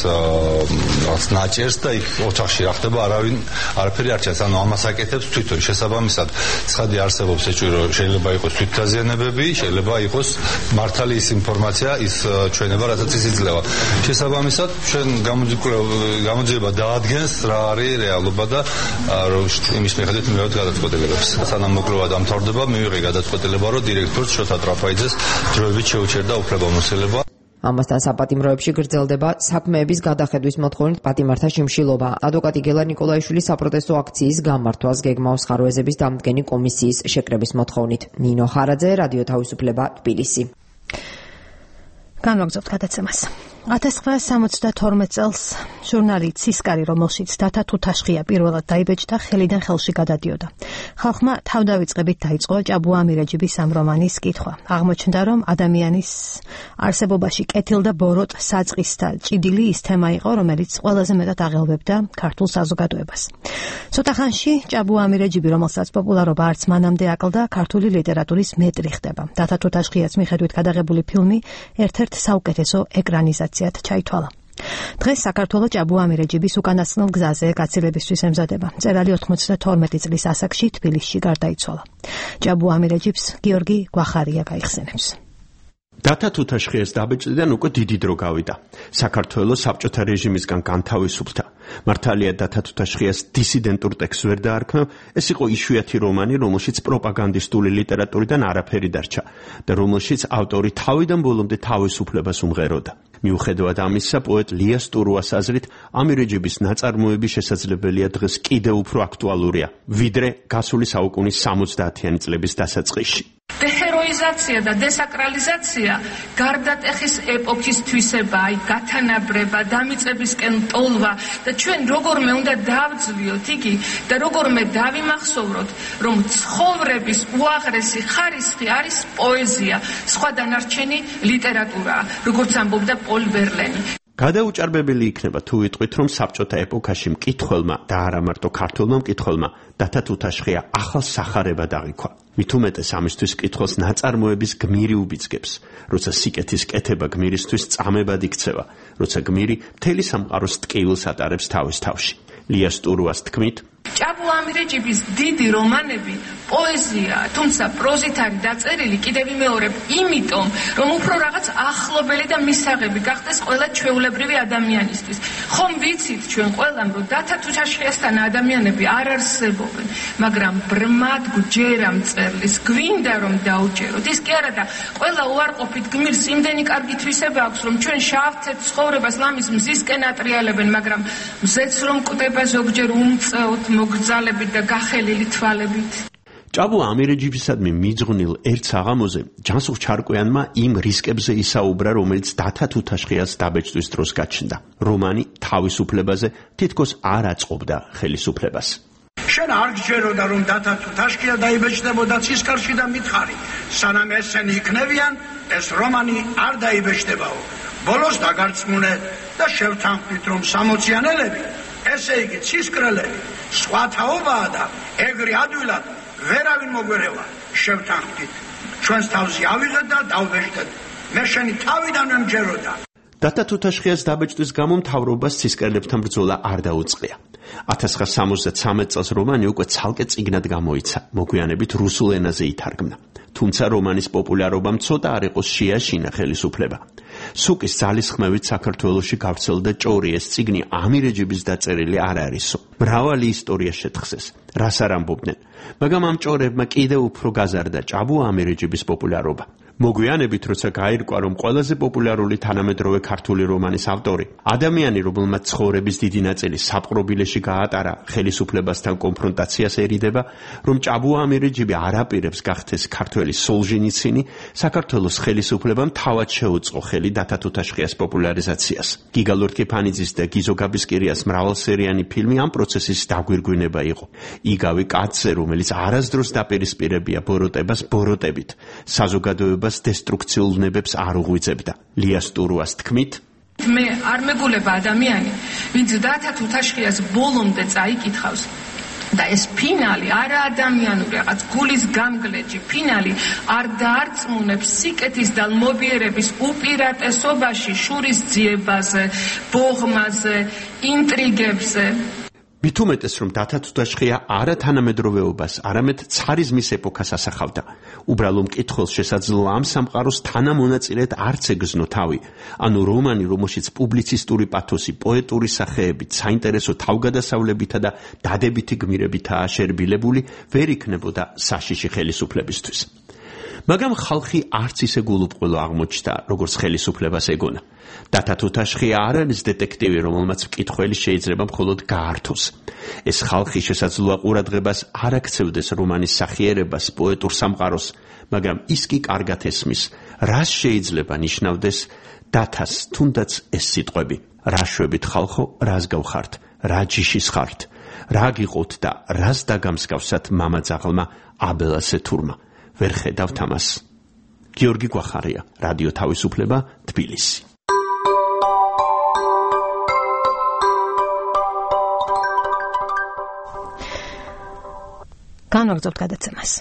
რაღაც ნაჭერს და იქ ოთახში რა ხდება, არავინ არაფერი არ ჩანს. ანუ ამას აკეთებს თვითონ შესაბამისად. ცხადი არსებობს ეჭვი, შეიძლება იყოს თვითდაზიანებები, შეიძლება იყოს მართალი ის ინფორმაცია, ის ჩვენება, რასაც ის იძლევა. შესაბამისად, ჩვენ გამოძიება დაადგენს რა არის რეალობა და იმის მიხედვით მივიღეთ გადაწყვეტილებებს. სანამ მოკვლევა დამთავრდება, მივიღე გადაწყვეტილება, რომ დირექტორს შოთა ტრაპაიძეს დროებით შეუჩერდა უფლებამოსილება. ამასთან საპატიმროებში გრძელდება საქმეების გადახედვის მოთხოვნით პატიმართა შიმშილობა. ადვოკატი გელა ნიკოლაიშვილის საპროტესტო აქციის გამართვას გეგმავს ხარვეზების დამდგენი კომისიის შეკრების მოთხოვნით. ნინო ხარაძე, რადიო თავისუფლება, თბილისი. განვაგრძობთ გადაცემას. ათას ცხრაასი სამოცდათორმეტ წელს ჟურნალი ცისკარი, რომელშიც დათა თუთაშხია პირველად დაიბეჭდა, ხელიდან ხელში გადადიოდა. ხალხმა თავდავიწყებით დაიწყო ჭაბუა ამირეჯიბის ამ რომანის კითხვა. აღმოჩნდა, რომ ადამიანის არსებობაში კეთილ და ბოროტ საწყის და ჭიდილი ის თემა იყო, რომელიც ყველაზე მეტად აღელვებდა ქართულ საზოგადოებას. ცოტა ხანში ჭაბუა ამირეჯიბი, რომელსაც პოპულარობა არც მანამდე აკლდა, ქართული ლიტერატურის მეტრი ხდება. დათა თუთაშხიას მიხედვით გადაღებული ფილმი ერთ-ერთ საუკეთესო ეკრანიზაციად ჩაითვალა. დღეს საქართველოს ჭაბუა ამირეჯიბის უკანასკნელ გზაზე გაცილებისთვის ემზადება. მწერალი ოთხმოცდათორმეტი წლის ასაკში თბილისში გარდაიცვალა. ჭაბუა ამირეჯიბს გიორგი გვახარია გაიხსენებს. დათა თუთაშხიას დაბეჭდიდან უკვე დიდი დრო გავიდა. საქართველოს საბჭოთა რეჟიმისგან განთავისუფლდა. მართალია დათა თუთაშხიას დისიდენტურ ტექსტს ვერ დაარქმევ, ეს იყო იშვიათი რომანი, რომელშიც პროპაგანდისტული ლიტერატურიდან არაფერი დარჩა და რომელშიც ავტორი თავიდან ბოლომდე თავისუფლებას უმღეროდა. მიუხედავად ამისა, პოეტ ლია სტურუას აზრით, ამირეჯიბის ნაწარმოები შესაძლებელია დღეს კიდევ უფრო აქტუალურია, ვიდრე გასული საუკუნის სამოცდაათიანი წლების დასაწყისში. ჰეროიზაცია და დესაკრალიზაცია გარდატეხის ეპოქის თვისება, აი გათანაბრება, დამიწებისკენ ტოლვა და ჩვენ როგორმე უნდა დავძლიოთ იგი და როგორმე დავიმახსოვროთ, რომ ცხოვრების უაღრესი ხარისხი არის პოეზია, სხვა დანარჩენი ლიტერატურაა, როგორც ამბობდა პოლ ვერლენი. გადაუჭარბებელი იქნება თუ ვიტყვით, რომ საბჭოთა ეპოქაში მკითხველმა და არა მარტო ქართველმა მკითხველმა დათა თუთაშხია ახალ სახარება დაიქვა. მით უმეტეს ამისთვის მკითხველს ნაწარმოების გმირი უბიძგებს, როცა სიკეთის კეთება გმირისთვის წამებად იქცევა, როცა გმირი მთელი სამყაროს ტკივილს ატარებს თავის თავში. ლია სტურუას თქმით, ჭაბუ ამირეჯიბის დიდი რომანები პოეზიაა, თუმცა პროზით არის დაწერილი კიდევ ვიმეორებ, იმიტომ, რომ უფრო რაღაც ახლობელი და მისაღები გახდეს ყველა ჩვეულებრივი ადამიანისთვის. ხომ ვიცით ჩვენ ყველამ, რომ დათა თუთაშხიასთან ადამიანები არ არსებობენ, მაგრამ ბრმად გვჯერა მწერლის, გვინდა რომ დაუჯეროთ. ის კი არა და ყველა უარყოფით გმირს იმდენი კარგი თვისება აქვს, რომ ჩვენ შავთეთ ცხოვრებას ლამის მზისკენ ატრიალებენ, მაგრამ მზეც რომ კვდება ზოგჯერ უმწეოთ მოგრძალებით და გახელილი თვალებით. ჭაბუ ამირეჯიბისადმი მიძღვნილ ერთ საღამოზე ჯანსუღ ჩარკვიანმა იმ რისკებზე ისაუბრა, რომელიც დათა თუთაშხიას დაბეჭდვის დროს გაჩნდა. რომანი თავისუფლებაზე თითქოს არ აწყობდა ხელისუფლებას. შენ არ გჯეროდა რომ დათა თუთაშხია დაიბეჭდებოდა ცისკარში და მითხარი, სანამ ესენი იქნებიან, ეს რომანი არ დაიბეჭდებაო. ბოლოს დაგარწმუნე და შევთანხმდით, რომ სამოციანელები, ესე იგი ცისკრელები, სხვა თაობაა და ეგრე ადვილად ვერავინ მოგვერევა. შევთანხმდით, ჩვენს თავზე ავიღეთ და დავბეჭდეთ. მე შენი თავიდანვე მჯეროდა. დათა თუთაშხიას დაბეჭდვის გამო მთავრობას ცისკრელებთან ბრძოლა არ დაუწყია. ათას ცხრაასა სამოცდათვრამეტ წელს რომანი უკვე ცალკე წიგნად გამოიცა, მოგვიანებით რუსულ ენაზე ითარგმნა. თუმცა რომანის პოპულარობამ ცოტა არ იყოს შეაშინა ხელისუფლება. სუკის ძალისხმევით საქართველოში გავრცელდა ჭორი, ეს წიგნი ამირეჯიბის დაწერილი არ არისო. მრავალი ისტორია შეთხსეს, რას არ ამბობდნენ, მაგრამ ამ ჭორებმა კიდევ უფრო გაზარდა ჭაბუ ამირეჯიბის პოპულარობა. მოგვიანებით, როცა გაირკვა, რომ ყველაზე პოპულარული თანამედროვე ქართული რომანის ავტორი, ადამიანი, რომელმაც ცხოვრების დიდი ნაწილი საპყრობილეში გაატარა, ხელისუფლებასთან კონფრონტაციას ერიდება, რომ ჭაბუ ამირეჯიბი არ აპირებს გახდეს ქართველი სოლჟენიცინი, საქართველოს ხელისუფლებამ თავად შეუწყო ხელი დათა თუთაშხიას პოპულარიზაციას. გიგა ლორთქიფანიძის და გიზო გაბისკირიას მრავალსერიანი ფილმი ამ პროცესის დაგვირგვინება იყო. იგავი კაცზე, რომელიც არასდროს დაპირისპირებია ბოროტებას ბოროტებით, საზოგადოება დესტრუქციულ ნებებს არ უღვიძებდა. ლია სტურუას თქმით, მე არ მეგულება ადამიანი, ვინც დათა თუთაშხიას ბოლომდე წაიკითხავს და ეს ფინალი არა ადამიანური, რაღაც გულის გამგლეჯი ფინალი არ დაარწმუნებს სიკეთის და ლმობიერების უპირატესობაში, შურის ძიებაზე, ბოღმაზე, ინტრიგებზე. მით უმეტეს, რომ დათა თუთაშხია არა თანამედროვეობას, არამედ ცარიზმის ეპოქას ასახავდა. უბრალო მკითხველს შესაძლოა ამ სამყაროს თანამონაწილედ არც ეგზნო თავი. ანუ რომანი, რომელშიც პუბლიცისტური პათოსი, პოეტური სახეებით, საინტერესო თავგადასავლებითა და დადებითი გმირებითაა შერბილებული, ვერ იქნებოდა საშიში ხელისუფლებისთვის. მაგრამ ხალხი არც ისე გულუბრყვილო აღმოჩნდა, როგორც ხელისუფლებას ეგონა. დათა თუთაშხია არ არის დეტექტივი, რომელმაც მკითხველი შეიძლება მხოლოდ გაართოს. ეს ხალხი შესაძლოა ყურადღებას არ აქცევდეს რომანის სახიერებას, პოეტურ სამყაროს, მაგრამ ის კი კარგად ესმის, რას შეიძლება ნიშნავდეს დათას თუნდაც ეს სიტყვები. რა შვებით ხალხო, რას გავხართ, რა ჯიშის ხართ, რა გიყოთ და რას დაგამსგავსათ მამაძაღლმა აბელასე თურმა. ვერ ხედავთ ამას. გიორგი გვახარია, რადიო თავისუფლება, თბილისი. განვაგრძობთ გადაცემას.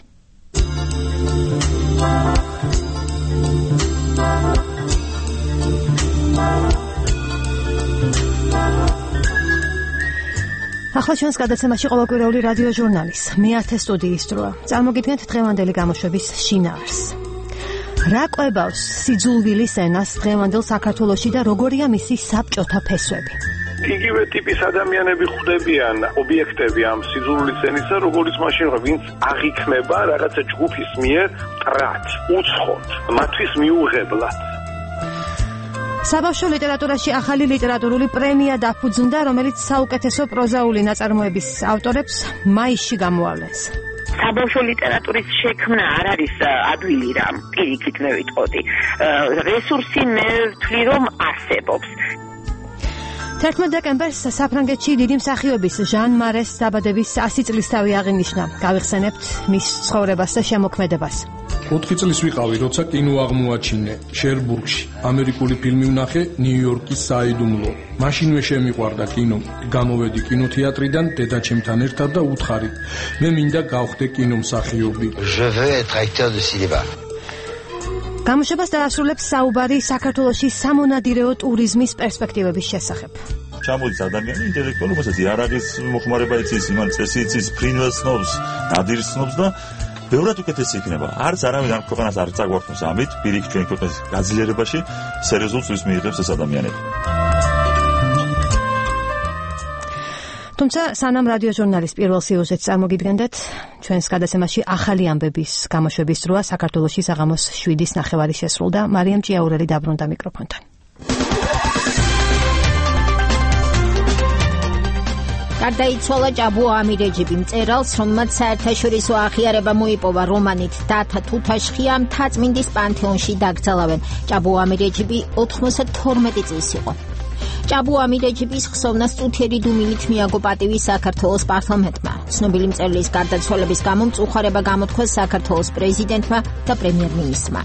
ახლა ჩვენს გადაცემაში ყოველკვირეული რადიო ჟურნალის მეათე სტუდიის დროა. წარმოგიდგენთ დღევანდელი გამოშვების შინაარსს. რა კვებავს სიძულვილის ენას დღევანდელ საქართველოში და როგორია მისი საბჭოთა ფესვები? იგივე ტიპის ადამიანები ხვდებიან ობიექტები ამ სიძულვილის ენისა, როგორც მაშინ, ვინც აღიქმება რაღაცა ჯგუფის მიერ ტრად, უცხოთ, მათთვის მიუღებლად. საბავშვო ლიტერატურაში ახალი ლიტერატურული პრემია დაფუძნდა, რომელიც საუკეთესო პროზაული ნაწარმოების ავტორებს მაისში გამოავლენს. საბავშვო ლიტერატურის შექმნა არ არის ადვილი რამ, პირიქით მე ვიტყოდი. რესურსი მე ვთვლი რომ არსებობს. თერთმეტ დეკემბერს საფრანგეთში დიდი მსახიობის ჟან მარეს დაბადების ასი წლისთავი აღინიშნა. გავიხსენებთ მის ცხოვრებას და შემოქმედებას. ოთხი წლის ვიყავი, როცა კინო აღმოაჩინე შერბურგში. ამერიკული ფილმი ვნახე ნიუ-იორკის საიდუმლო. მაშინვე შემიყვარდა კინო. გამოვედი კინოთეატრიდან დედაჩემთან ერთად და უთხარი: მე მინდა გავხდე კინომსახიობი. Je veux être acteur de cinéma. გამოშვებას დაასრულებს საუბარი საქართველოში სამონადირეო ტურიზმის პერსპექტივების შესახებ. ჩამოდის ადამიანი ინტელექტუალ უბრალოდ იარაღის მოხმარება იცის, იმან წესი იცის, ფრინველს ცნობს, ნადირს ცნობს და ბევრად უკეთესი იქნება. არც არავინ ამ ქვეყანას არ წაგვართმევს ამით, პირიქით ჩვენ ქვეყნის გაძლიერებაში სერიოზულ წვლილს მიიღებს ეს ადამიანები. თუმცა სანამ რადიო ჟურნალის პირველ სიუჟეტს წარმოგიდგენდეთ, ჩვენს გადაცემაში ახალი ამბების გამოშვების დროა. საქართველოში საღამოს შვიდის ნახევარი შესრულდა. მარიამ ჭიაურელი დაბრუნდა მიკროფონთან. გარდაიცვალა ჭაბუ ამირეჯიბი, მწერალს, რომელმაც საერთაშორისო აღიარება მოიპოვა რომანით დათა თუთაშხია მთაწმინდის პანთეონში დაკრძალავენ. ჭაბუ ამირეჯიბი ოთხმოცდათორმეტი წლის იყო. ჭაბუ ამირეჯიბის ხსოვნას წუთიერი დუმილით მიაგო პატივი საქართველოს პარლამენტმა. ცნობილი მწერლის გარდაცვალების გამო მწუხარება გამოთქვეს საქართველოს პრეზიდენტმა და პრემიერ-მინისტრმა.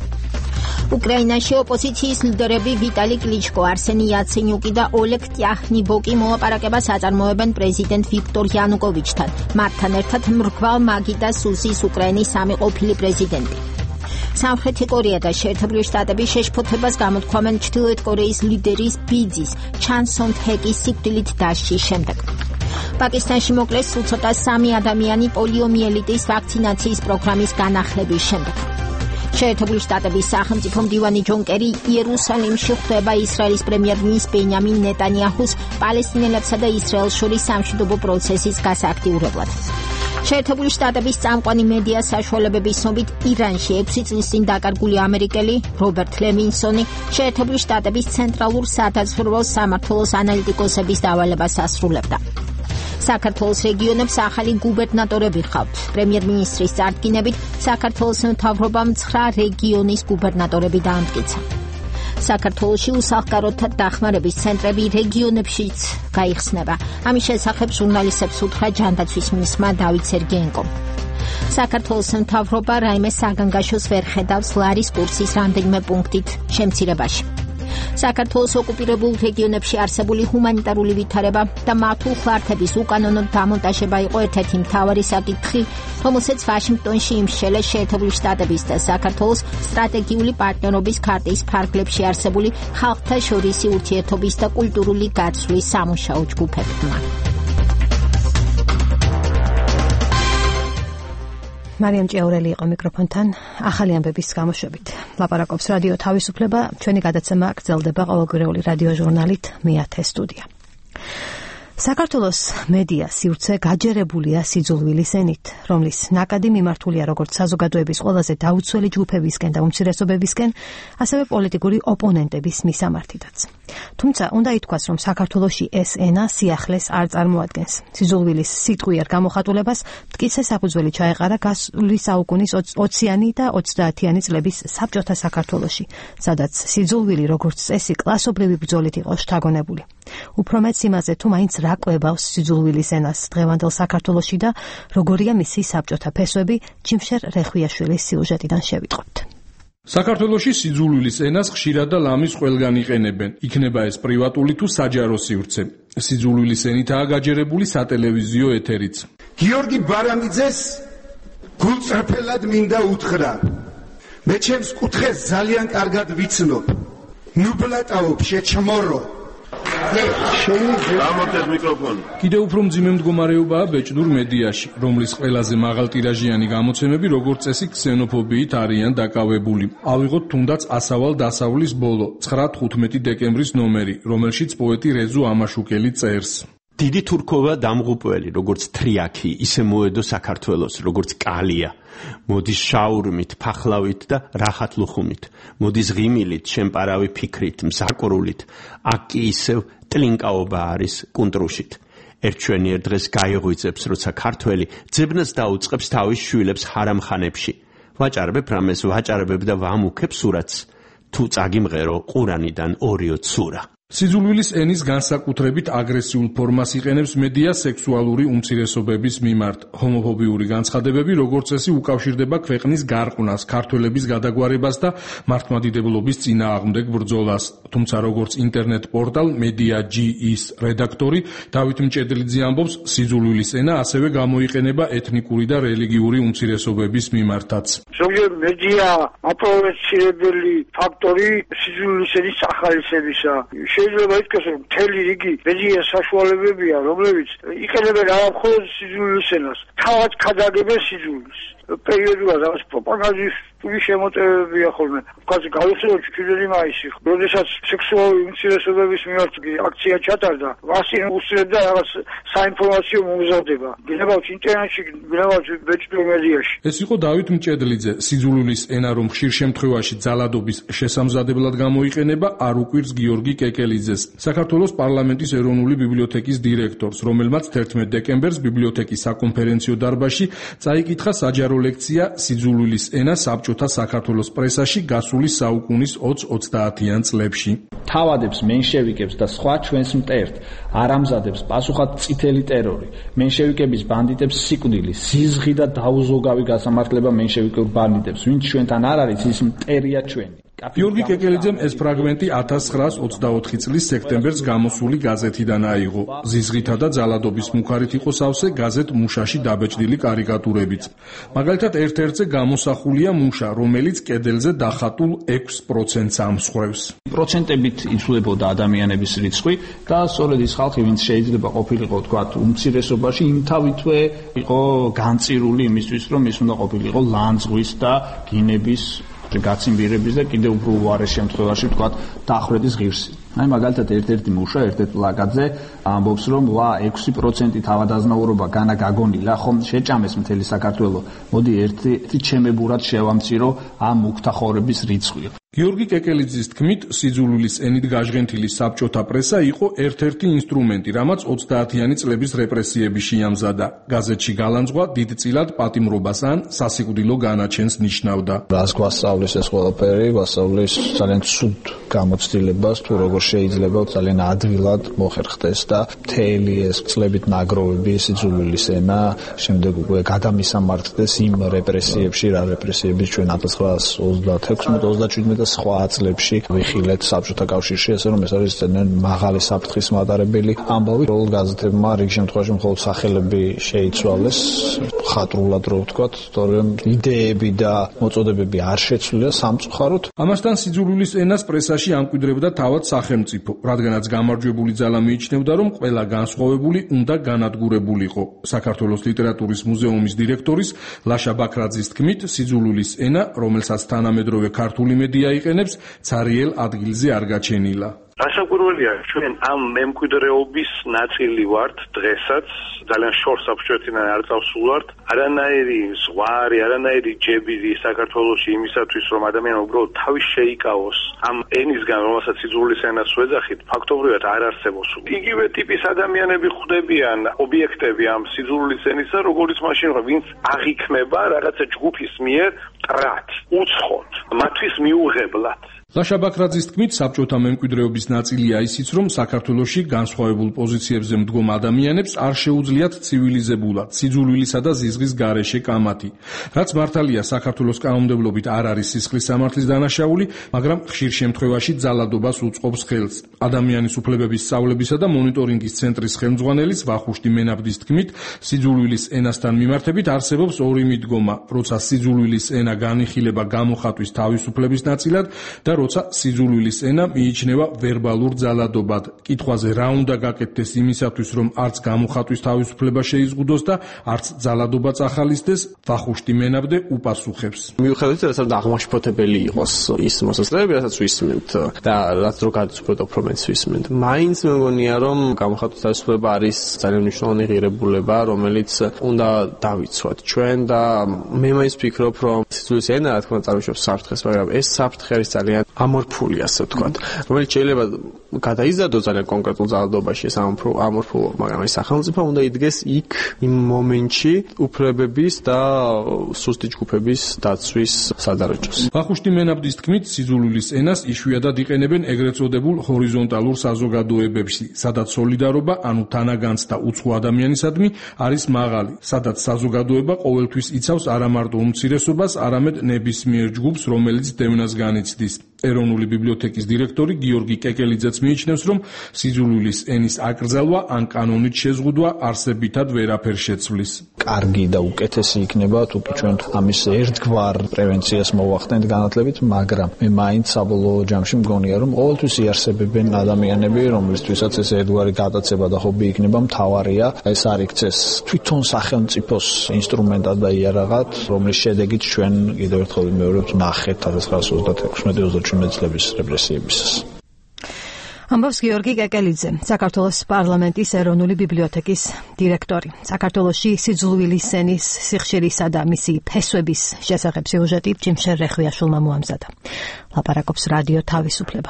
უკრაინაში ოპოზიციის ლიდერები ვიტალი კლიჩკო, არსენი იაცენიუკი და ოლეგ ტიაჰნიბოკი მოლაპარაკებას აწარმოებენ პრეზიდენტ ვიქტორ იანუკოვიჩთან. მათთან ერთად მრგვალ მაგი და სუსის უკრაინის სამი ყოფილი პრეზიდენტი. სამხრეთი კორეა და შეერთებული შტატები შეშფოთებას გამოთქვამენ ჩრდილოეთ კორეის ლიდერის ბიძის ჩან სონ ჰეკის სიკვდილით დასჯის შემდეგ. პაკისტანში მოკლეს სულ ცოტა სამი ადამიანი პოლიომიელიტის ვაქცინაციის პროგრამის განახლების შემდეგ. შეერთებული შტატების სახელმწიფო მდივანი ჯონ კერი იერუსალიმში ხვდება ისრაელის პრემიერ-მინისტრ ბენიამინ ნეტანიაჰუს პალესტინელებსა და ისრაელს შორის სამშვიდობო პროცესის გასააქტიურებლად. შეერთებული შტატების წამყვანი მედია საშუალებების ცნობით ირანში ექვსი წლის წინ დაკარგული ამერიკელი რობერტ ლემინსონი შეერთებული შტატების ცენტრალურ სადაზვერვო სამმართველოს ანალიტიკოსების დავალებას ასრულებდა. საქართველოს რეგიონებს ახალი გუბერნატორები ხავთ. პრემიერ-მინისტრის წარდგინებით საქართველოს მთავრობამ ცხრა რეგიონის გუბერნატორები დაამტკიცა. საქართველოში უსახლკაროთა დახმარების ცენტრები რეგიონებშიც გაიხსნება. ამის შესახებ ჟურნალისტებს უთხრა ჯანდაცვის მინისტრმა დავით სერგეენკომ. საქართველოს მთავრობა რაიმე საგანგაშოს ვერ ხედავს ლარის კურსის რამდენიმე პუნქტით შემცირებაში. საქართველოს ოკუპირებულ რეგიონებში არსებული ჰუმანიტარული ვითარება და მართულ ხლართების უკანონო დამონტაჟება იყო ერთ-ერთი მთავარი საკითხი, რომელსაც ვაშინგტონში იმსჯელეს შეერთებული შტატების და საქართველოს სტრატეგიული პარტნიორობის ქარტის ფარგლებში არსებული ხალხთა შორისი ურთიერთობის და კულტურული გაცვლის სამუშაო ჯგუფებმა. მარიამ ჭიაურელი იყო მიკროფონთან ახალი ამბების გამოშვებით. ლაპარაკობს რადიო თავისუფლება, ჩვენი გადაცემა გრძელდება ყოველკვირეული რადიო ჟურნალით მეათე სტუდია. საქართველოს მედია სივრცე გაჯერებულია სიძულვილის ენით, რომლის ნაკადი მიმართულია როგორც საზოგადოების ყველაზე დაუცველი ჯგუფებისკენ და უმცირესობებისკენ, ასევე პოლიტიკური ოპონენტების მისამართითაც. თუმცა უნდა ითქვას, რომ საქართველოში ეს ენა სიახლეს არ წარმოადგენს. სიძულვილის სიტყვიერ გამოხატულებას მტკიცე საფუძველი ჩაეყარა გასული საუკუნის ოციანი და ოცდაათიანი წლების საბჭოთა საქართველოში, სადაც სიძულვილი როგორც წესი კლასობრივი ბრძოლით იყო შთაგონებული. უფრო მეც იმაზე, თუ მაინც რა კვებავს სიძულვილის ენას დღევანდელ საქართველოში და როგორია მისი საბჭოთა ფესვები, ჯიმშერ რეხვიაშვილის სიუჟეტიდან შევიტყობთ. საქართველოში სიძულვილის ენას ხშირად და ლამის ყველგან იყენებენ. იქნება ეს პრივატული თუ საჯარო სივრცე. სიძულვილის ენითაა გაჯერებული სატელევიზიო ეთერიც. გიორგი ბარამიძეს გულწრფელად მინდა უთხრა. მე ჩემს კუთხეს ძალიან კარგად ვიცნობ. ნუბლატაობ შეჩმორო. კიდევ უფრო მძიმე მდგომარეობაა ბეჭდურ მედიაში, რომლის ყველაზე მაღალტირაჟიანი გამოცემები როგორც წესი ქსენოფობიით არიან დაკავებული. ავიღოთ თუნდაც ასავალ დასავლის ბოლო, ცხრა თხუთმეტი დეკემბრის ნომერი, რომელშიც პოეტი რეზუ ამაშუკელი წერს. დიდი თურქობა დამღუპველი, როგორც თრიაქი, ისე მოედო საქართველოს, როგორც კალია. მოდის შაურმით, ფახლავით და რახათ ლუხუმით. მოდის ღიმილით, შემპარავი ფიქრით, მსაკრულით. აქ კი ისევ ტლინკაობა არის კუნტრუშით. ერთჩვენიერ დღეს გაიღვიძებს, როცა ქართველი ძებნას დაუწყებს თავის შვილებს ჰარამხანებში. ვაჭარებებ რამეს, ვაჭარებებ და ვამუქებ სურათს. თუ წაგიმღერო ყურანიდან ორიო ცურა. სიძულვილის ენის განსაკუთრებით აგრესიულ ფორმას იყენებს მედია სექსუალური უმცირესობების მიმართ. ჰომოფობიური განცხადებები როგორც წესი უკავშირდება ქვეყნის გარყვნას, ქართველების გადაგვარებას და მართლმადიდებლობის წინააღმდეგ ბრძოლას. თუმცა როგორც ინტერნეტ პორტალ Media.gr-ის redaktori დავით მჭედლიძე ამბობს, სიძულვილის ენა ასევე გამოიყენება ეთნიკური და რელიგიური უმცირესობების მიმართაც. ზოგიერთ მედია აპროვეცირებელი ფაქტორი სიძულვილის ენის ახალისებისა. შეიძლება ითქვას, რომ მთელი რიგი მედია საშუალებებია, რომლებიც იყენებენ არა მხოლოდ სიძულვილის ენას, თავად ქადაგებენ სიძულვილს. პერიოდულად რაღაც პროპაგანდისტული შემოტევებია ხოლმე. ვთქვათ, გავიხსენოთ ჩვენი მაისი, როდესაც სექსუალური უმცირესობების მიმართ აქცია ჩატარდა, ვასინ უსწრებდა რაღაც საინფორმაციო მომზადება. გინებავთ ინტერნეტში, გინებავთ ბეჭდურ მედიაში. ეს იყო დავით მჭედლიძე. სიძულვილის ენა რომ ხშირ შემთხვევაში ძალადობის შესამზადებლად გამოიყენება, არ უკვირს გიორგი კეკელიძეს, საქართველოს პარლამენტის ეროვნული ბიბლიოთეკის დირექტორს, რომელმაც თერთმეტ დეკემბერს ბიბლიოთეკის საკონფერენციო დარბაზში წაიკითხა საჯარო ლექცია სიძულვილის ენა საბჭოთა საქართველოს პრესაში გასული საუკუნის ოცდაათიან წლებში. თავადებს, მენშევიკებს და სხვა ჩვენს მტერთ არ ამზადებს პასუხად წითელი ტერორი. მენშევიკების ბანდიტებს სიკვდილი, სიზღი და დაუზოგავი გასამართლება მენშევიკურ ბანდიტებს, ვინც ჩვენთან არ არის, ის მტერია ჩვენი. გიორგი კეკელიძემ ეს ფრაგმენტი ათას ცხრაას ოცდაოთხი წლის სექტემბერს გამოსული გაზეთიდან აიღო. ზიზღითა და ძალადობის მუხარით იყო სავსე გაზეთ მუშაში დაბეჭდილი კარიკატურებით. მაგალითად, ერთ-ერთზე გამოსახულია მუშა, რომელიც კედელზე დახატულ ექვს პროცენტს ამსხვრევს. პროცენტებით იცვლებოდა ადამიანების რიცხვი და სწორედ ის ხალხი, ვინც შეიძლება ყოფილიყო, თქვათ, უმცირესობაში, იმთავითვე იყო განწირული იმისთვის, რომ ის უნდა ყოფილიყო ლანძღვის და გინების გაციმბირების და კიდევ უფრო უარეს შემთხვევაში ვთქვათ დახვრეტის ღირსი. აი მაგალითად ერთ-ერთი მუშა ერთ-ერთ პლაკატზე ამბობს, რომ ვა ექვსი პროცენტი თავადაზნაურობა განა გაგონილა, ხომ შეჭამეს მთელი საქართველო. მოდი ერთი ჩემებურად შევამცირო ამ მუქთახორების რიცხვი. გიორგი კეკელიძის თქმით, სიძულვილის ენით გაჟღენთილი საბჭოთა პრესა იყო ერთ-ერთი ინსტრუმენტი, რამაც ოცდაათიანი წლების რეპრესიები შეამზადა. გაზეთში გალანძღვა დიდწილად პატიმრობას ან სასიკვდილო განაჩენს ნიშნავდა. რას გვასწავლის ეს ყველაფერი? გვასწავლის ძალიან ცუდ გამოცდილებას, თუ როგორ შეიძლება ძალიან ადვილად მოხერხდეს და მთელი ეს წლებით ნაგროვები სიძულვილის ენა შემდეგ უკვე გადამისამართდეს იმ რეპრესიებში, რა რეპრესიები ჩვენ ათას ცხრაას ოცდაათექვსმეტ ოცდაჩვიდმეტ სხვა წლებში ვიხილეთ საბჭოთა კავშირში, ესე რომ ეს არის ძალიან მაღალი საფრთხის მატარებელი ამბავი. როლ გაზეთებმა რიგ შემთხვევაში მხოლოდ სახელები შეიცვალეს, ხატრულად რო ვთქვათ, თორემ იდეები და მოწოდებები არ შეცვლია სამწუხაროდ. ამასთან სიძულვილის ენას პრესაში ამკვიდრებდა თავად სახელმწიფო, რადგანაც გამარჯვებული ძალა მიიჩნევდა, რომ ყველა განსხვავებული უნდა განადგურებულიყო. საქართველოს ლიტერატურის მუზეუმის დირექტორის ლაშა ბაქრაძის თქმით, სიძულვილის ენა, რომელსაც თანამედროვე ქართული მედია იყენებს, ცარიელ ადგილზე არ გაჩენილა. გასაკვირველია, ჩვენ ამ მემკვიდრეობის ნაწილი ვართ დღესაც, ძალიან შორს საბჭოეთიდან არ წავსულვართ. არანაირი ზღვარი, არანაირი ჯებირი საქართველოში იმისათვის, რომ ადამიანი უბრალოდ თავის შეიკავოს ამ ენისგან, რომელსაც სიძულვილის ენას ვეძახით, ფაქტობრივად არ არსებობს. იგივე ტიპის ადამიანები ხვდებიან ობიექტები ამ სიძულვილის ენისა, როგორც მაშინ, ვინც აღიქმება რაღაცა ჯგუფის მიერ მტრად, უცხოთ, მათთვის მიუღებლად. ლაშა ბაქრაძის თქმით, საბჭოთა მემკვიდრეობის ნაწილია ისიც, რომ საქართველოში განსხვავებულ პოზიციებზე მდგომ ადამიანებს არ შეუძლიათ ცივილიზებულად, სიძულვილისა და ზიზღის გარეშე კამათი. რაც მართალია, საქართველოს კანონმდებლობით არ არის სისხლის სამართლის დანაშაული, მაგრამ ხშირ შემთხვევაში ძალადობას უწყობს ხელს. ადამიანის უფლებების სწავლებისა და მონიტორინგის ცენტრის ხელმძღვანელის ვახუშტი მენაბდის თქმით, სიძულვილის ენასთან მიმართებით არსებობს ორი მიდგომა, როცა სიძულვილის ენა განიხილება გამოხატვის თავისუფლების ნაწილად და როცა სიძულვილის ენა მიიჩნევა ვერბალურ ძალადობად. კითხვაზე რა უნდა გაკეთდეს იმისათვის, რომ არც გამოხატვის თავისუფლება შეიზღუდოს და არც ძალადობა წახალისდეს, ვახუშტი მენაბდე უპასუხებს. მიუხედავად იმისა, რომ აღმაშფოთებელი იყოს ის მოსაზრებები, რასაც ვისმენთ და რაც რო გადაწყვეტ უფრო მეც ვისმენთ, მაინც მე მგონია, რომ გამოხატვის თავისუფლება არის ძალიან მნიშვნელოვანი ღირებულება, რომელიც უნდა დავიცვათ ჩვენ და მე მაინც ვფიქრობ, რომ სიძულვილის ენა რა თქმა უნდა წარმოიშობს საფრთხეს, მაგრამ ეს საფრთხე არის ძალიან ამორფული, ასე ვთქვათ, რომელიც შეიძლება გადაიზარდო ძალიან კონკრეტულ ძალადობაში ეს ამორფულო, მაგრამ ეს სახელმწიფო უნდა იდგეს იქ იმ მომენტში უფლებების და სუსტი ჯგუფების დაცვის სადარაჯოს. ვახუშტი მენაბდის თქმით, სიძულვილის ენას იშვიათად იყენებენ ეგრეთ წოდებულ ჰორიზონტალურ საზოგადოებებში, სადაც სოლიდარობა, ანუ თანაგანცდა უცხო ადამიანისადმი არის მაღალი, სადაც საზოგადოება ყოველთვის იცავს არა მარტო უმცირესობას, არამედ ნებისმიერ ჯგუფს, რომელიც დევნას განიცდის. ეროვნული ბიბლიოთეკის დირექტორი გიორგი კეკელიძეც მიიჩნევს, რომ სიძულვილის ენის აკრძალვა ან კანონით შეზღუდვა არსებითად ვერაფერს შეცვლის. კარგი და უკეთესი იქნება თუ ჩვენ ამის ერთგვარ პრევენციას მოვახდენთ განათლებით, მაგრამ მე მაინც საბოლოო ჯამში მგონია, რომ ყოველთვის იარსებებენ ადამიანები, რომლისთვისაც ეს ერთგვარი გადაცება და ჰობი იქნება მთავარია, ეს არ იქცეს თვითონ სახელმწიფოს ინსტრუმენტად და იარაღად, რომლის შედეგით ჩვენ კიდევ ერთხელ ვიმეორებთ ნახეთ千九百ოცდაათმეტ წლების რეპრესიებისას. ამბობს გიორგი კეკელიძე, საქართველოს პარლამენტის ეროვნული ბიბლიოთეკის დირექტორი. საქართველოში სიძულვილის ენის სიხშირისა და მისი ფესვების შესახებ სიუჟეტი ჯიმშერ რეხვიაშვილმა მოამზადა. ლაპარაკობს რადიო თავისუფლება.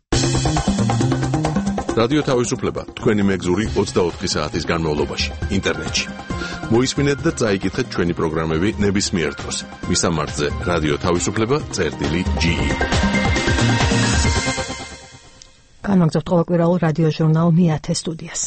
რადიო თავისუფლება თქვენი მეგზური ოცდაოთხი საათის განმავლობაში ინტერნეტში. მოისმინეთ და წაიკითხეთ ჩვენი პროგრამები ნებისმიერ დროს. მისამართზე რადიო თავისუფლება წერტილი ჯი ი. განვაგრძობთ ყოველკვირეულ რადიო ჟურნალ მეათე სტუდიას.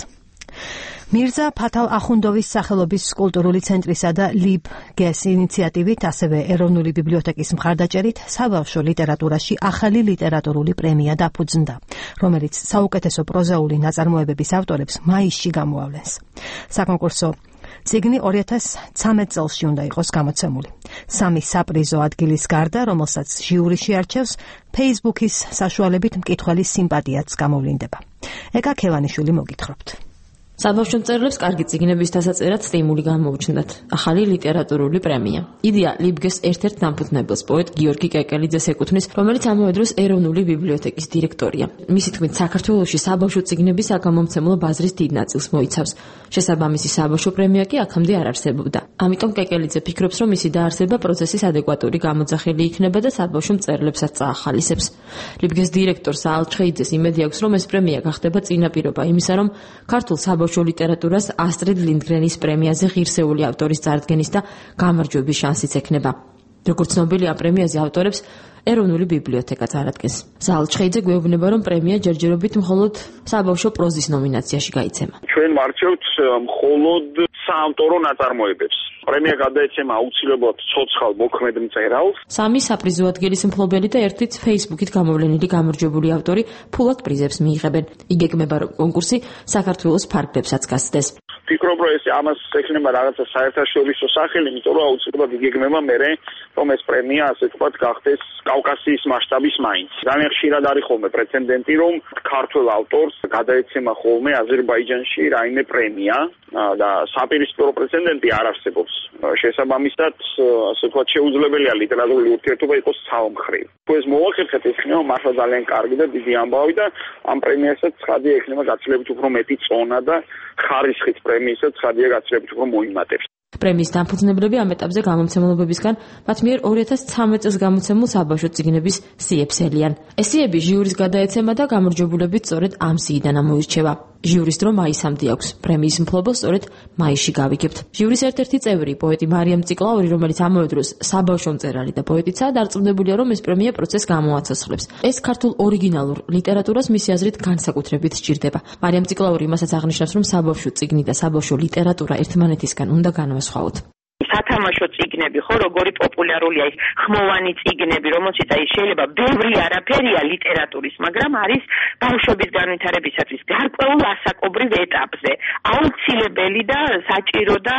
მირზა ფათალ ახუნდოვის სახელობის კულტურული ცენტრისა და ლიბ გეს ინიციატივით, ასევე ეროვნული ბიბლიოთეკის მხარდაჭერით საბავშვო ლიტერატურაში ახალი ლიტერატურული პრემია დაფუძნდა, რომელიც საუკეთესო პროზაული ნაწარმოებების ავტორებს მაისში გამოავლენს. საკონკურსო წიგნი ორი ათას ცხრამეტ წელს უნდა იყოს გამოცემული. სამი საპრიზო ადგილის გარდა, რომელსაც ჟიურიში არჩევს, Facebook-ის საშუალებით მკითხველის სიმპათიაც გამოვლინდება. ეკა ქევანიშვილი მოგითხრობთ. საბავშვო მწერლებს კარგი წიგნების დასაწერად სტიმული გამოუჩნდათ. ახალი ლიტერატურული პრემია. იდეა ლიბგეს ერთ-ერთ დამფუძნებელს პოეტ გიორგი კეკელიძეს ეკუთვნის, რომელიც ამავე დროს ეროვნული ბიბლიოთეკის დირექტორია. მისი თქმით, საქართველოში საბავშვო წიგნების საგამომცემლო ბაზრის დიდ ნაწილს მოიცავს. შესაბამისი საბავშვო პრემია კი აქამდე არ არსებობდა. ამიტომ კეკელიძე ფიქრობს, რომ მისი დაარსება პროცესის ადეკვატური გამოძახილი იქნება და საბავშვო მწერლებსაც წაახალისებს. ლიბგეს დირექტორს ალჩხეიძეს იმედი აქვს, რომ ეს პრემია გახდება წინაპირობა იმისა, რომ ქართულ საბავშვო ლიტერატურას ასტრიდ ლინდგრენის პრემიაზე ღირსეული ავტორის წარდგენის და გამარჯვების შანსიც ექნება. როგორც ცნობილია, პრემიაზე ავტორებს ეროვნული ბიბლიოთეკა წარადგენს. ზალჩხეიძე გვეუბნება, რომ პრემია ჯერჯერობით მხოლოდ საბავშვო პროზის ნომინაციაში გაიცემა. ჩვენ მარჩევთ მხოლოდ საავტორო ნაწარმოებებს. პრემია გადაეცემა აუცილებლად ცოცხალ მოქმედ მწერალს. სამი საპრიზო ადგილის მფლობელი და ერთიც Facebook-ით გამოვლენილი გამარჯვებული ავტორი ფულად პრიზებს მიიღებენ. იგეგმება, რომ კონკურსი საქართველოს ფარგლებსაც გასცდეს. ფიქრობ, რომ ეს ამას ექნება რაღაცა საერთაშორისო სახელი, იმიტომ რომ აუცილებლად იგეგმება მერე, რომ ეს პრემია, ასე ვთქვათ, გახდეს კავკასიის მასშტაბის მაინც. ძალიან ხშირად არის ხოლმე პრეცედენტი, რომ ქართველ ავტორს გადაეცემა ხოლმე აზერბაიჯანში რაიმე პრემია და საპირისპირო პრეცედენტი არ არსებობს. შესაბამისად, ასე ვთქვათ, შეუძლებელია ლიტერატურული ურთიერთობა იყოს ცალმხრივ. თუ ეს მოვახერხეთ, ეს იქნება მართლა ძალიან კარგი და დიდი ამბავი და ამ პრემიასაც ცხადია ექნება გაცილებით უფრო მეტი წონა და ხარისხით პრემიისა ცხადია გაცილებით უფრო მოიმატებს. პრემიის დამფუძნებლები ამ ეტაპზე გამომცემლებებისგან მათ მიერ ორი ათას ცხრამეტ წელს გამოცემულ საბავშვო წიგნების სიებს ელიან. ეს სიები ჟიურის გადაეცემა და გამარჯვებულებით სწორედ ამ სიიდან ამოირჩევა. ჟიურის დრო მაისამდე აქვს. პრემიის მფლობელს სწორედ მაისში გავიგებთ. ჟიურის ერთ-ერთი წევრი, პოეტი მარიამ ციკლაური, რომელიც ამავე დროს საბავშვო მწერალი და პოეტიცაა, დარწმუნებულია, რომ ეს პრემია პროცესს გამოაცოცხლებს. ეს ქართულ ორიგინალურ ლიტერატურას მისი აზრით განსაკუთრებით სჭირდება. მარიამ ციკლაური იმასაც აღნიშნავს, რომ საბავშვო წიგნი და საბავშვო ლიტერატურა ერთმანეთისგან უნდა განვასხვაოთ. სათამაშო წიგნები ხო როგორი პოპულარულია ის ხმოვანი წიგნები რომელშიც აი შეიძლება ბევრი არაფერია ლიტერატურის მაგრამ არის ბავშვების განვითარებისათვის გარკვეულ ასაკობრივ ეტაპზე აუცილებელი და საჭირო და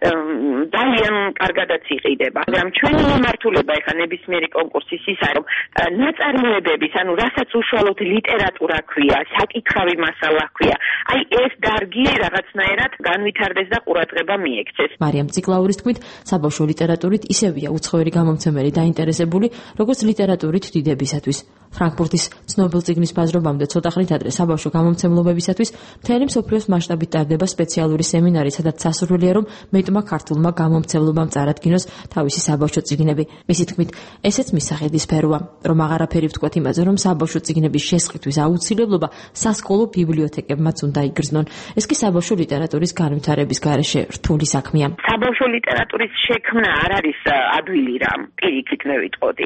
ძალიან კარგადაც იყიდება მაგრამ ჩვენი მიმართულება ეხა ნებისმიერი კონკურსის ისა რომ ნაწარმოებების ანუ რასაც უშუალოდ ლიტერატურა ქვია საკითხავი მასალა ქვია აი ეს დარგი იგი რაღაცნაირად განვითარდეს და ყურადღება მიექცეს. მარიამ ციკლაურის თქმით, საბავშვო ლიტერატურით ისევია უცხოური გამომცემელი დაინტერესებული, როგორც ლიტერატურით დიდებისათვის. ფრანკფურტის ცნობილ წიგნის ბაზრობამდე ცოტა ხნით ადრე საბავშვო გამომცემლობებისათვის მთელი მსოფლიოს მასშტაბით ტარდება სპეციალური სემინარი, სადაც სასურველია, რომ მეტმა ქართულმა გამომცემლობამ წარადგინოს თავისი საბავშვო წიგნები. მისი თქმით, ესეც მის სახედისფეროა, რომ აღარაფერი ვთქვათ იმაზე, რომ საბავშვო წიგნების შესყიდვის აუცილებლობა სასკოლო ბიბლიოთეკებმაც უნდა იგრძნონ. ეს კი საბავშვო ლიტერატურის განვითარების გარეშე რთული საქმეა. საბავშვო ლიტერატურის შექმნა არ არის ადვილი რამ, პირიქით მე ვიტყოდი.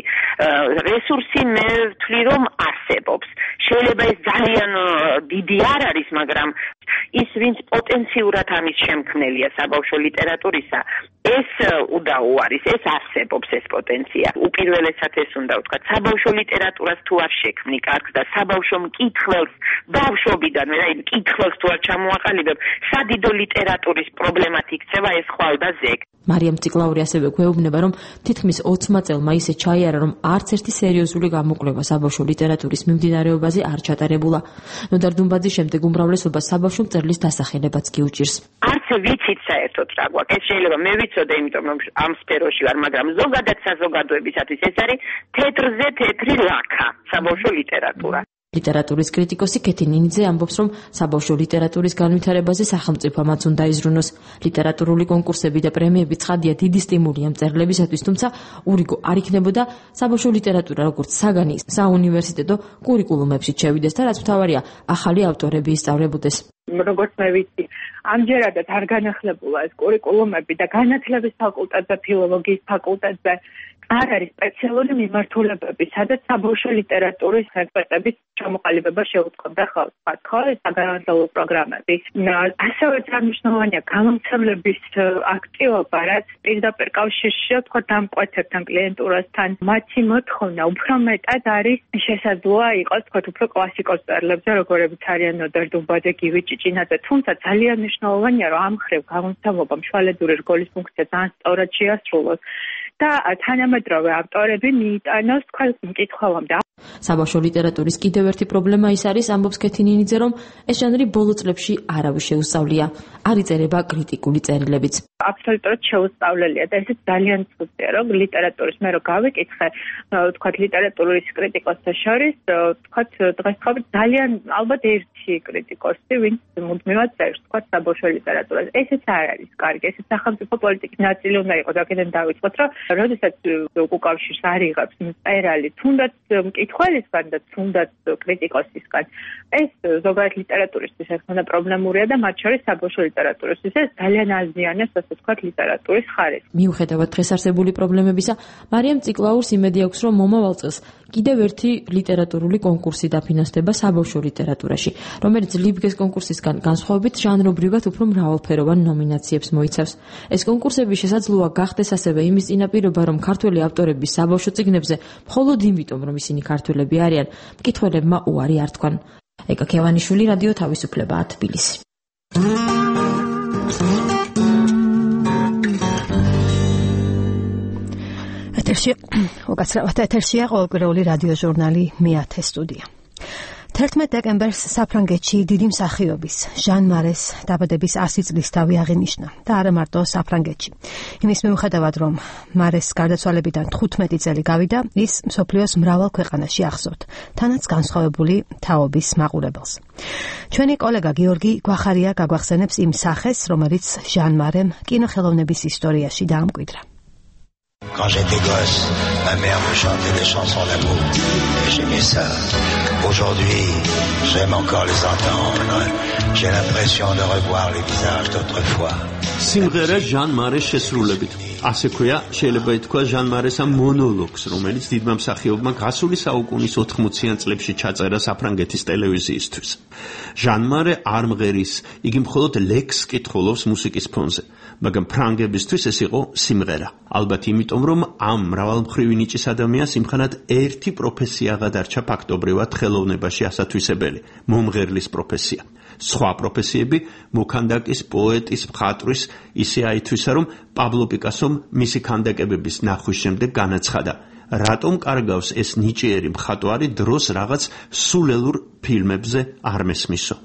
რესურსი მე ვთვლი, რომ არსებობს. შეიძლება ეს ძალიან დიდი არ არის, მაგრამ ის ვინც პოტენციურად ამის შემქმნელია საბავშვო ლიტერატურისა, ეს უდაო არის, ეს არსებობს ეს პოტენცია. უპირველესად ეს უნდა ვთქვათ, საბავშვო ლიტერატურას თუ არ შექმნი კარგს და საბავშვო მკითხველს ბავშვობიდან, მე რაი მკითხველს თუ არ ჩამოაყალიბებ, სადიდო ლიტერატურის პრობლემად იქცევა ეს ხვალ და ზეგ. მარიამ ციკლაური ასევე გვეუბნება, რომ თითქმის ოცმა წელმა ისე ჩაიარა, რომ არც ერთი სერიოზული გამოკვლევა საბავშვო ლიტერატურის მიმდინარეობაზე არ ჩატარებულა. ნოდარ დუმბაძის შემდეგ უმრავლესობა საბავშვო მწერლის დასახელებაც კი უჭირს. არც ვიცით საერთოდ რა გვაქვს. ეს შეიძლება მე ვიცოდე, იმიტომ რომ ამ სფეროში ვარ, მაგრამ ზოგადად საზოგადოებისათვის ეს არის თეთრზე თეთრი ლაქა, საბავშვო ლიტერატურა. ლიტერატურის კრიტიკოსი კეთი ნინიძე ამბობს, რომ საბავშვო ლიტერატურის განვითარებაზე სახელმწიფომაც უნდა იზრუნოს. ლიტერატურული კონკურსები და პრემიები ცხადია დიდი სტიმულია მწერლებისათვის, თუმცა ურიგო არ იქნებოდა საბავშვო ლიტერატურა როგორც საგანი საუნივერსიტეტო კურიკულუმებში შევიდეს და რაც მთავარია, ახალი ავტორები ისწავლებოდეს. როგორც მე ვიცი, ამჯერადად არ განახლებულა ეს კურიკულუმები და განათლების ფაკულტეტზე, ფილოლოგიის ფაკულტეტზე არ არის სპეციალური მიმართულებები, სადაც საბავშვო ლიტერატურის ექსპერტების ჩამოყალიბება შეუწყობდა ხალხს, ხო, საგანმანათლებლო პროგრამები. ასევე წარმმნიშვნელოვანია გამომცემლების აქტივობა, რაც პირდაპირ კავშირშია, თქვა დამკვეთებთან, კლიენტურასთან. მათი მოთხოვნა უფრო მეტად არის შესაძლოა იყოს, თქვა უფრო კლასიკოს მწერლებზე, როგორებიც არიან ნოდარ დუმბაძე, გივი ჭიჭინაძე, თუმცა ძალიან მნიშვნელოვანია, რომ ამ მხრივ გამომცემლობა მშვალედური რგოლის ფუნქცია ძალიან სწორად შეასრულოს. და თანამედროვე ავტორები მიიტანოს თქვენ მკითხველამდე. საბავშვო ლიტერატურის კიდევ ერთი პრობლემა ის არის, ამბობს კეთი ნინიძე, რომ ეს ჟანრი ბოლო წლებში არავის შეუსწავლია. არ იწერება კრიტიკული წერილებიც. აბსოლუტურად შეუსწავლელია და ესეც ძალიან ცუდია, რომ ლიტერატურის მე რო გავიკითხე, თქვათ ლიტერატურის კრიტიკოსთა შორის, თქვათ დღესდღეობით ძალიან ალბათ ერთი კრიტიკოსი, ვინც მუდმივად წერს, თქვათ საბავშვო ლიტერატურას. ესეც არ არის კარგი, ესეც სახელმწიფო პოლიტიკის ნაწილი უნდა იყოს, აქედან დავიწყოთ, რომ როდესაც უკავშირს არ იღებს მწერალი, თუნდაც მკითხველისგან და თუნდაც კრიტიკოსისგან, ეს ზოგადად ლიტერატურისთვის ერთმანდა პრობლემურია და მათ შორის საბავშვო ლიტერატურისთვის ეს ძალიან აზიანებს, ასე ვთქვათ, ლიტერატურის ხარისხს. მიუხედავად დღეს არსებული პრობლემებისა, მარიამ ციკლაურს იმედი აქვს, რომ მომავალ წელს კიდევ ერთი ლიტერატურული კონკურსი დაფინანსდება საბავშვო ლიტერატურაში, რომელიც ლიბგეს კონკურსისგან განსხვავებით ჟანრობრივად უფრო მრავალფეროვან ნომინაციებს მოიცავს. ეს კონკურსები შესაძლოა გახდეს ასევე იმის წინაპირობა, რომ ქართველი ავტორების საბავშვო წიგნებზე მხოლოდ იმიტომ, რომ ისინი ქართველები არიან, მკითხველებმა უარი არ თქვან. ეკა ქევანიშვილი, რადიო თავისუფლება, თბილისი. ეთერში, უკაცრავად ეთერშია ყოველკვირეული რადიო ჟურნალი მეათე სტუდია. თერთმეტ დეკემბერს საფრანგეთში დიდი მსახიობის ჟან მარეს დაბადების ასი წლისთავი აღინიშნა და არა მარტო საფრანგეთში. იმის მიუხედავად, რომ მარეს გარდაცვალებიდან თხუთმეტი წელი გავიდა, ის მსოფლიოს მრავალ ქვეყანაში ახსოვთ, თანაც განსხვავებული თაობის მაყურებელს. ჩვენი კოლეგა გიორგი გვახარია გაგვახსენებს იმ სახეს, რომელიც ჟან მარემ კინოხელოვნების ისტორიაში დაამკვიდრა. Quand j'étais gosse, ma mère me chantait des chansons d'amour et j'aimais ça. Aujourd'hui, j'aime encore les entendre. J'ai l'impression de revoir les visages d'autrefois. სიმღერა ჟან მარეს შესრულებით. ასე ქვია, შეიძლება ითქვა ჟან მარესა მონოლოგს, რომელიც დიდმა მსახიობმა გასული საუკუნის ოთხმოციან წლებში ჩაწერა საფრანგეთის ტელევიზიისთვის. ჟან მარე არ მღერის, იგი მხოლოდ ლექსს კითხულობს მუსიკის ფონზე. მაგრამ ფრანგებისთვის ეს იყო სიმღერა. ალბათ იმიტომ, რომ ამ მრავალმხრივი ნიჭის ადამიანს იმხანად ერთი პროფესია გადარჩა ფაქტობრივად ხელოვნებაში ასათვისებელი, მომღერლის პროფესია. სხვა პროფესიები მოქანდაკის, პოეტის, მხატვრის ისე აითვისა, რომ პაბლო პიკასომ მისი ქანდაკებების ნახვის შემდეგ განაცხადა, რატომ კარგავს ეს ნიჭიერი მხატვარი დროს რაღაც სულელურ ფილმებზე არ მესმისო.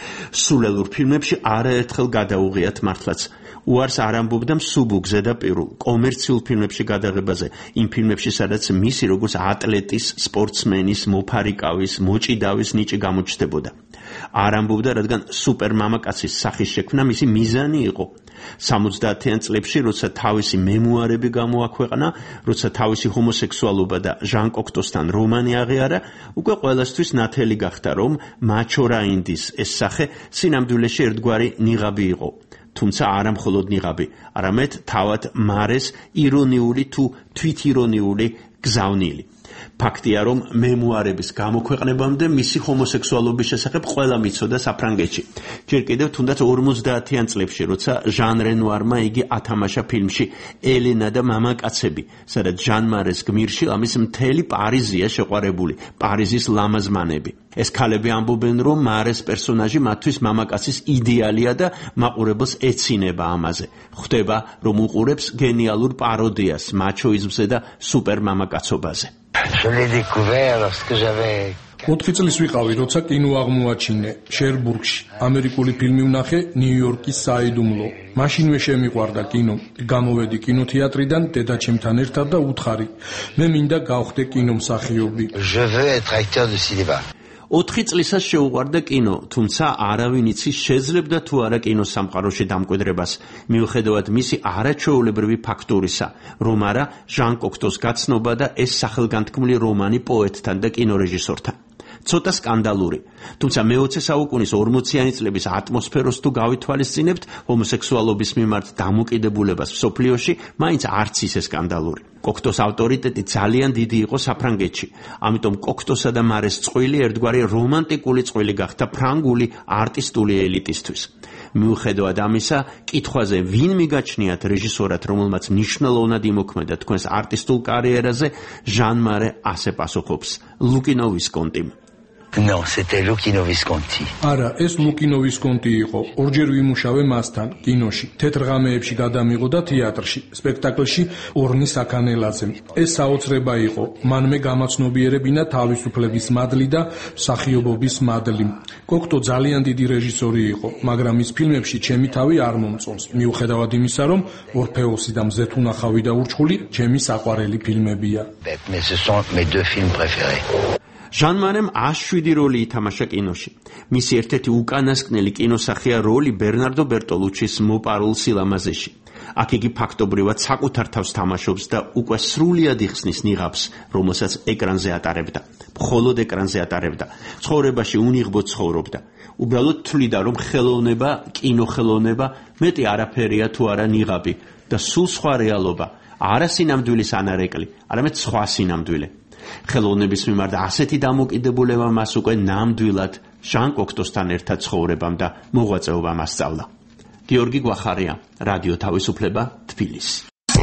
სულელურ ფილმებში არაერთხელ გადაუღიათ მართლაც. უარს არ ამბობდა მსუბუქ ზედაპირულ კომერციულ ფილმებში გადაღებაზე, იმ ფილმებში, სადაც მისი როგორც ატლეტის, სპორტსმენის, მოფარიკავის, მოჭიდავის ნიჭი გამოჩნდებოდა. არ ამბობდა, რადგან სუპერ მამაკაცის სახის შექმნა მისი მიზანი იყო. სამოცდაათიან წლებში, როცა თავისი მემუარები გამოაქვეყნა, როცა თავისი ჰომოსექსუალობა და ჟან კოქტოსთან რომანი აღიარა, უკვე ყველასთვის ნათელი გახდა, რომ მაჩო რაინდის ეს სახე სინამდვილეში ერთგვარი ნიღაბი იყო. თუმცა არა მხოლოდ ნიღაბი, არამედ თავად მარეს ირონიული თუ თვითირონიული გზავნილი. ფაქტია, რომ მემუარების გამოქვეყნებამდე მისი ჰომოსექსუალობის შესახებ ყველა მიცოდა საფრანგეთში. ჯერ კიდევ თუნდაც ორმოცდაათიან წლებში, როცა ჟან რენუარმა იგი ათამაშა ფილმში ელენა და მამაკაცები, სადაც ჟან მარეს გმირში ამის მთელი პარიზია შეყვარებული, პარიზის ლამაზმანები. ეს ქალები ამბობენ, რომ მარეს პერსონაჟი მათთვის მამაკაცის იდეალია და მაყურებელს ეცინება ამაზე. ხვდება, რომ უყურებს გენიალურ პაროდიას მაჩოიზმზე და სუპერ მამაკაცობაზე. Je l'ai découvert lorsque j'avais ოთხი წლის ვიყავი, როცა კინო აღმოაჩინე შერბურგში. ამერიკული ფილმი ვნახე ნიუ-იორკის საიდუმლო. მაშინვე შემიყვარდა კინო. გამოვედი კინოთეატრიდან დედაჩემთან ერთად და უთხარი: მე მინდა გავხდე კინომსახიობი. Je veux être acteur de cinéma. ოთხი წლისას შეუყვარდა კინო, თუმცა არავინ იცის შეძლებდა თუ არა კინოს სამყაროში დამკვიდრებას, მიუხედავად მისი არაჩვეულებრივი ფაქტურისა, რომ არა ჟან კოქტოს გაცნობა და ეს სახელგანთქმული რომანი პოეტთან და კინორეჟისორთან. ცოტა სკანდალური, თუმცა მეოცე საუკუნის ორმოციანი წლების ატმოსფეროს თუ გავითვალისწინებთ ჰომოსექსუალობის მიმართ დამოკიდებულებას მსოფლიოში, მაინც არც ისე სკანდალური. კოქტოს ავტორიტეტი ძალიან დიდი იყო საფრანგეთში, ამიტომ კოქტოსა და მარეს წყვილი ერთგვარი რომანტიკული წყვილი გახდა ფრანგული არტისტული ელიტისთვის. მიუხედავად ამისა, კითხვაზე ვინ მიგაჩნიათ რეჟისორად, რომელმაც მნიშვნელოვნად იმოქმედა თქვენს არტისტულ კარიერაზე, ჟან მარე ასე პასუხობს: ლუკინო ვისკონტიმ. Non, c'était Lucchino Visconti. არა, ეს ლუკინო ვისკონტი იყო. ორჯერ ვიმუშავე მასთან კინოში, თეთრღამეებში გადამიღო და თეატრში, სპექტაკლში ორნი საქანელაძე. ეს საოცრება იყო. მან მე გამაცნობიერებინა თავისუფლების მადლი და მსახიობობის მადლი. კოქტო ძალიან დიდი რეჟისორი იყო, მაგრამ ის ფილმებში ჩემი თავი არ მომწონს. მიუხედავად იმისა, რომ ორფეოსი და მზეთ უნახავი და ურჩხული ჩემი საყვარელი ფილმებია. Mais ce sont mes deux films préférés. ჟან მარემ შვიდი როლი ითამაშა კინოში. მისი ერთ-ერთი უკანასკნელი კინოსახია როლი ბერნარდო ბერტოლუჩის მოპარულ სილამაზეში. აქ იგი ფაქტობრივად საკუთარ თავს თამაშობს და უკვე სრულად იხსნის ნიღაბს, რომელსაც ეკრანზე ატარებდა. მხოლოდ ეკრანზე ატარებდა. ცხოვრებაში უნიღბოდ ცხოვრობდა. უბრალოდ თვლიდა, რომ ხელოვნება, კინოხელოვნება მეტი არაფერია თუ არა ნიღაბი და სულ სხვა რეალობა, არა სინამდვილის ანარეკლი, არამედ სხვა სინამდვილე. ხელოვნების მიმართ ასეთი დამოკიდებულება მას უკვე ნამდვილად ჟან კოქტოსთან ერთად ცხოვრებამ და მოღვაწეობამ ასწავლა. გიორგი გვახარია, რადიო თავისუფლება, თბილისი.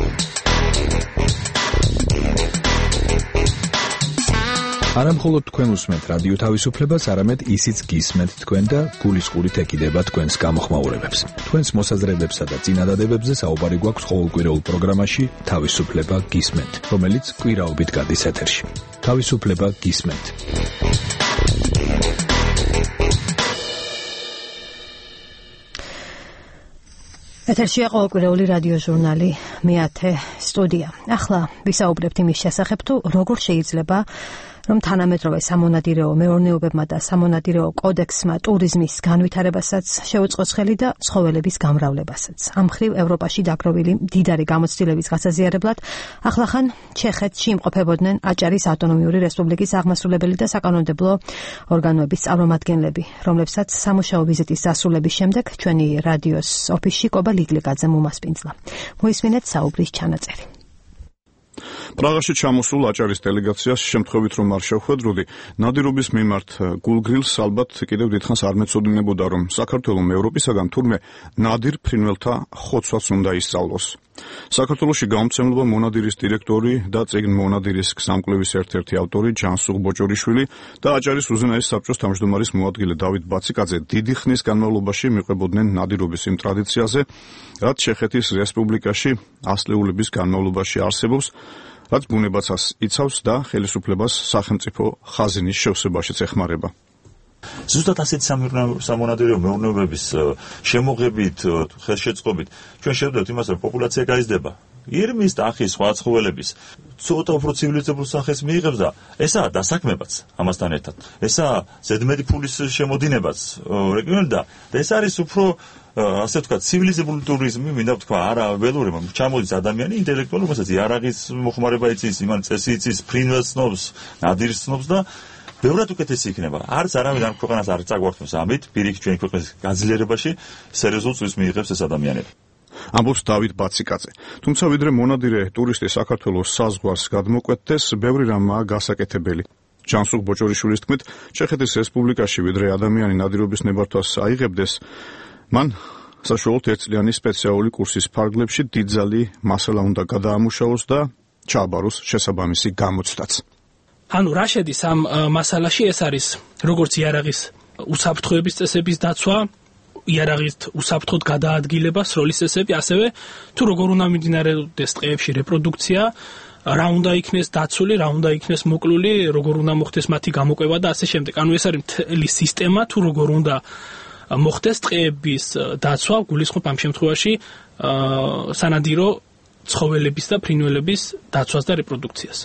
არა მხოლოდ თქვენ უსმენთ რადიო თავისუფლებას, არამედ ისიც გისმენთ თქვენ და გულისყურით ეკიდება თქვენს გამოხმაურებებს. თქვენს მოსაზრებებსა და წინადადებებზე საუბარი გვაქვს ყოველკვირეულ პროგრამაში თავისუფლება გისმენთ, რომელიც კვირაობით გადის ეთერში. თავისუფლება გისმენთ. ეთერშია ყოველკვირეული რადიო ჟურნალი მეათე სტუდია. ახლა ვისაუბრებთ იმის შესახებ, თუ როგორ შეიძლება რომ თანამედროვე სამონადირეო მეურნეობებმა და სამონადირეო კოდექსმა ტურიზმის განვითარებასაც შეუწყოს ხელი და ცხოველების გამრავლებასაც. ამ მხრივ ევროპაში დაგროვილი მდიდარი გამოცდილების გასაზიარებლად ახლახან ჩეხეთში იმყოფებოდნენ აჭარის ავტონომიური რესპუბლიკის აღმასრულებელი და საკანონმდებლო ორგანოების წარმომადგენლები, რომლებსაც სამუშაო ვიზიტის დასრულების შემდეგ ჩვენი რადიოს ოფისში კობა ლიგლიგაძემ უმასპინძლა. მოისმინეთ საუბრის ჩანაწერი. პრაღაში ჩამოსულ აჭარის დელეგაციას შემთხვევით რომ არ შევხვედროდი, ნადირობის მიმართ გულგრილს ალბათ კიდევ დიდხანს არ მეცოდინებოდა, რომ საქართველოს ევროპისაგან თურმე ნადირ ფრინველთა ხოცვაც უნდა ისწავლოს. საქართველოში გამომცემლობა მონადირის დირექტორი და წიგნ მონადირის გზამკვლევის ერთ-ერთი ავტორი ჯანსუღ ბოჭორიშვილი და აჭარის უზენაეს საბჭოს თავმჯდომარის მოადგილე დავით ბაციკაძე დიდი ხნის განმავლობაში მიყვებოდნენ ნადირობის იმ ტრადიციაზე, რაც ჩეხეთის რესპუბლიკაში ასწლეულების განმავლობაში არსებობს, რაც ბუნებაცას იცავს და ხელისუფლებას სახელმწიფო ხაზინის შევსებაშიც ეხმარება. ზუსტად ასეთი სამონადირეო მეურნეობების შემოღებით, ხელშეწყობით ჩვენ შევდივართ იმას, რომ პოპულაცია გაიზრდება. ირმის და ახის სხვა ცხოველების ცოტა უფრო ცივილიზებულ სახეს მიიღებს და ესაა დასაქმებაც ამასთან ერთად. ესაა ზედმეტი ფულის შემოდინებაც რეგიონიდან და ეს არის უფრო ასე ვთქვათ, ცივილიზებული ტურიზმი, მინდა ვთქვა, არა ველური, მაგრამ ჩამოდის ადამიანი ინტელექტუალურ, რომელსაც იარაღის მოხმარება იცის, იმან წესი იცის, ფრინველს ცნობს, ნადირს ცნობს და ბევრად უკეთესი იქნება. არც არავინ ამ ქვეყანას არ წაგვართმევს ამით, პირიქით ჩვენი ქვეყნის გაძლიერებაში სერიოზულ წვლილს მიიღებს ეს ადამიანები. ამბობს დავით ბაციკაძე. თუმცა ვიდრე მონადირე ტურისტი საქართველოს საზღვარს გადმოკვეთდეს, ბევრი რამაა გასაკეთებელი. ჯანსუღ ბოჭორიშვილის თქმით, ჩეხეთის რესპუბლიკაში ვიდრე ადამიანი ნადირობის ნებართვას აიღებდეს, მან საშუალოდ ერთწლიანი სპეციალური კურსის ფარგლებში დიდძალი მასალა უნდა გადაამუშავოს და ჩააბაროს შესაბამისი გამოცდაც. ანუ რა შედის ამ მასალაში? ეს არის როგორც იარაღის უსაფრთხოების წესების დაცვა, იარაღის უსაფრთხოდ გადაადგილება, სროლის წესები, ასევე თუ როგორ უნდა მიმდინარეობდეს ტყეებში რეპროდუქცია, რა უნდა იქნეს დაცული, რა უნდა იქნეს მოკლული, როგორ უნდა მოხდეს მათი გამოკვება და ასე შემდეგ. ანუ ეს არის მთელი სისტემა, თუ როგორ უნდა მოხდეს ტყეების დაცვა, გულისხმობ ამ შემთხვევაში სანადირო ცხოველების და ფრინველების დაცვას და რეპროდუქციას.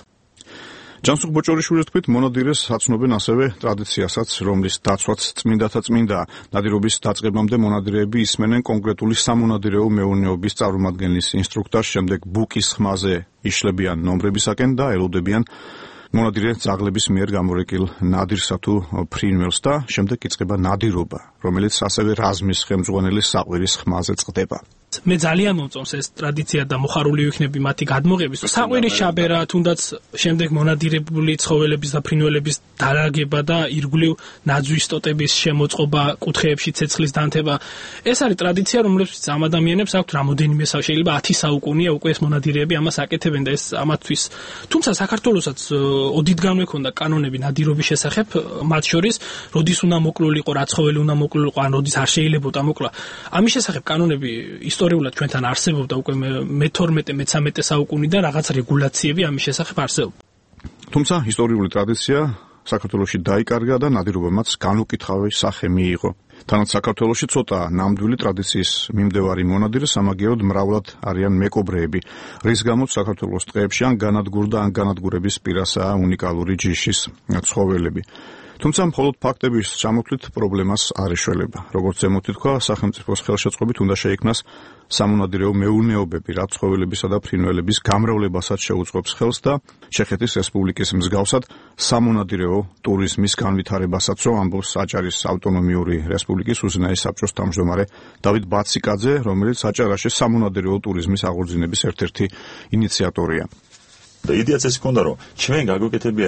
ჯანსუღ ბოჭორიშვილის თქმით, მონადირეს აცნობენ ასევე ტრადიციასაც, რომლის დაცვაც წმინდათა წმინდა. ნადირობის დაწყებამდე მონადირეები ისმენენ კონკრეტული სამონადირეო მეურნეობის წარმომადგენლის ინსტრუქტორს, შემდეგ ბუკის ხმაზე იშლებიან ნომრებისაკენ და ელოდებიან მონადირე ძაღლების მიერ გამორეკილ ნადირსა თუ ფრინველს და შემდეგ იწყება ნადირობა, რომელიც ასევე რაზმის ხელმძღვანელის საყვირის ხმაზე წყდება. მე ძალიან მომწონს ეს ტრადიცია და მოხარული ვიქნები მათი გადმოღების. საყვირის ჩაბერა, თუნდაც შემდეგ მონადირებული ცხოველების და ფრინველების დარაგება და ირგვლივ ნაძვის ტოტების შემოწყობა, კუთხეებში ცეცხლის დანთება. ეს არის ტრადიცია, რომლებიც ამ ადამიანებს აქვთ რამოდენიმე შეიძლება ათი საუკუნეა უკვე ეს მონადირეები ამას აკეთებენ და ეს ამათთვის. თუმცა საქართველოსაც ოდითგანვე ქონდა კანონები ნადირობის შესახებ, მათ შორის, როდის უნდა მოკლულიყო, რა ცხოველი უნდა მოკლულიყო, ან როდის არ შეიძლებოდა მოკლა. ამის შესახებ კანონები ისტორიულად ჩვენთან არსებობდა უკვე მეთორმეტე მეცამეტე საუკუნიდან რაღაც რეგულაციები ამის შესახებ არსებობდა. თუმცა ისტორიული ტრადიცია საქართველოში დაიკარგა და ნადირობამაც განუკითხავი სახე მიიღო. თანაც საქართველოში ცოტა ნამდვილი ტრადიციის მიმდევარი მონადირე სამაგიეროდ მრავლად არიან მეკობრეები, რის გამოც საქართველოს ტყეებში ან განადგურდა ან განადგურების პირასაა უნიკალური ჯიშის ცხოველები. თუმცა მხოლოდ ფაქტების ჩამოთვლით პრობლემას არ ეშველება. როგორც ზემოთ თქვა, სახელმწიფოს ხელშეწყობით უნდა შეიქმნას სამონადირეო მეურნეობები, რაც ცხოველებისა და ფრინველების გამრავლებასაც შეუწყობს ხელს და ჩეხეთის რესპუბლიკის მსგავსად სამონადირეო ტურიზმის განვითარებასაც ამბობს აჭარის ავტონომიური რესპუბლიკის უზენაეს საბჭოს თავმჯდომარე დავით ბაციკაძე, რომელიც აჭარაში სამონადირეო ტურიზმის აღორძინების ერთ-ერთი ინიციატორია. იდეაც ეს ჰქონდა, რომ ჩვენ გაგვეკეთებია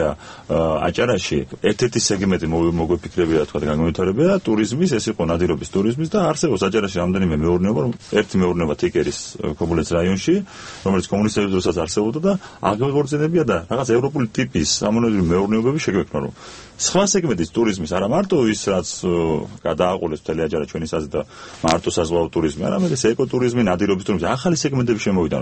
აჭარაში ერთ-ერთი სეგმენტი მოგვეფიქრებია, თქვა, განვითარებია ტურიზმის, ეს იყო ნადირობის ტურიზმის და არსებობს აჭარაში რამდენიმე მეურნეობა, ერთი მეურნეობა თიკერის ქობულეთის რაიონში, რომელიც კომუნისტების დროსაც არსებობდა და აღვღორწენებია და რაღაც ევროპული ტიპის სამონადირო მეურნეობები შეგვექმნა, რომ სხვა სეგმენტის ტურიზმის არა მარტო ის, რაც გადააყოლეს მთელი აჭარა ჩვენი საზრით და მარტო საზღვაო ტურიზმი, არამედ ეს ეკოტურიზმი, ნადირობის ტურიზმი, ახალი სეგმენტები შემოვიდა.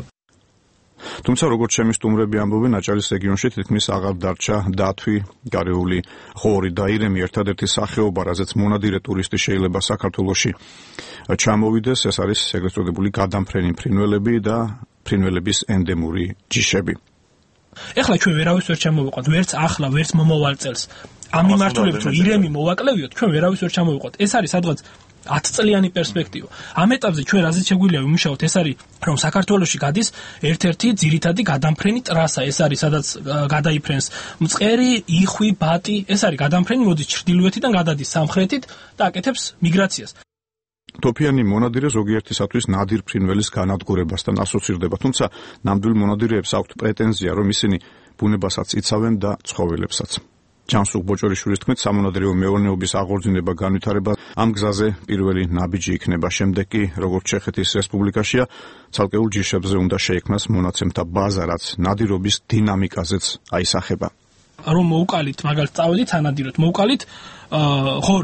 თუმცა როგორც ჩემი სტუმრები ამბობენ, აჭარის რეგიონში თითქმის აღარ დარჩა დათვი, გარეული ღორი და ირემი ერთადერთი სახეობა, რაზეც მონადირე ტურისტი შეიძლება საქართველოში ჩამოვიდეს, ეს არის ეგრეთ წოდებული გადამფრენი ფრინველები და ფრინველების ენდემური ჯიშები. ეხლა ჩვენ ვერავის ვერ ჩამოვიყვანთ, ვერც ახლა, ვერც მომავალ წელს. ამ მიმართულებით რომ ირემი მოვაკლევიოთ, ჩვენ ვერავის ვერ ჩამოვიყვანთ. ეს არის სადღაც ათწლიანი პერსპექტივა. ამ ეტაპზე ჩვენ რაზეც შეგვიძლია ვიმუშაოთ, ეს არის რომ საქართველოში გადის ერთ-ერთი ძირითადი გადამფრენი ტრასა, ეს არის სადაც გადაიფრენს მწყერი, იხვი, ბატი, ეს არის გადამფრენი, მოდის ჩრდილოეთიდან გადადის სამხრეთით და აკეთებს მიგრაციას. თოფიანი მონადირე ზოგიერთისათვის ნადირ ფრინველის განადგურებასთან ასოცირდება, თუმცა ნამდვილ მონადირეებს აქვთ პრეტენზია, რომ ისინი ბუნებასაც იცავენ და ცხოველებსაც. ჯანსუღ ბოჭორიშვილის თქმით, სამონადირეო მეურნეობის აღორძინება განვითარება ამ გზაზე პირველი ნაბიჯი იქნება. შემდეგ კი, როგორც ჩეხეთის რესპუბლიკაშია, ცალკეულ ჯიშებზე უნდა შეიქმნას მონაცემთა ბაზა, რაც ნადირობის დინამიკაზეც აისახება. რომ მოუკალით, მაგალითად, წავედით ანადიროთ, მოუკალით ღორი.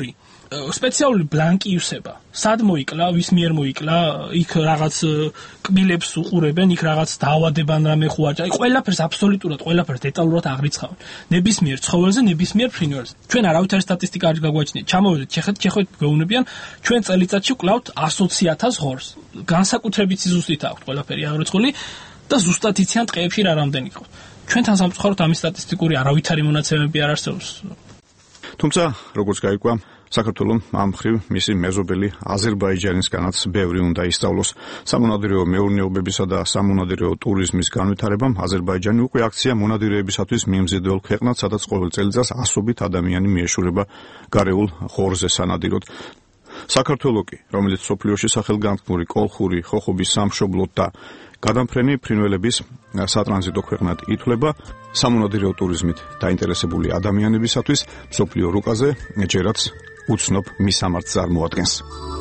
სპეციალური ბლანკი ივსება. სად მოიკლა, ვის მიერ მოიკლა, იქ რაღაც კბილებს უყურებენ, იქ რაღაც დაავადებან რამე ხუაჭა. ყველაფერს აბსოლუტურად ყველაფერს დეტალურად აღრიცხავენ. ნებისმიერ ცხოველზე, ნებისმიერ ფრინველზე. ჩვენ არავითარი სტატისტიკა არ გაგვაჩნია. ჩამოვედით, შეხეთ, შეხეთ გვეუბნებიან, ჩვენ წელიწადში ვკლავთ ათი ათას ღორს. განსაკუთრებით ზუსტით აქვს ყველაფერი აღრიცხული და ზუსტად იციან ტყეებში რა რამდენი ყავს. ჩვენთან სამწუხაროდ ამის სტატისტიკური არავითარი მონაცემები არ არსებობს. თუმცა, როგორც გაირკვა, საქართველოს ამ მხრივ მისი მეზობელი აზერბაიჯანისგანაც ბევრი უნდა ისწავლოს. სამონადირეო მეურნეობებისა და სამონადირეო ტურიზმის განვითარებამ აზერბაიჯანი უკვე აქცია მონადირეებისათვის მიმზიდველ ქვეყნად, სადაც ყოველ წელიწადს ასობით ადამიანი მიეშურება გარეულ ღორზე სანადიროდ. საქართველოს კი, რომელიც სოფლიოში სახელგანთქმული კოლხური ხოხობის სამშობლოდ და გადამფრენი ფრინველების სატრანზიტო ქვეყნად ითვლება, სამონადირეო ტურიზმით დაინტერესებული ადამიანებისათვის მსოფლიო რუკაზე ჯერაც უცნობ მისამართს წარმოადგენს.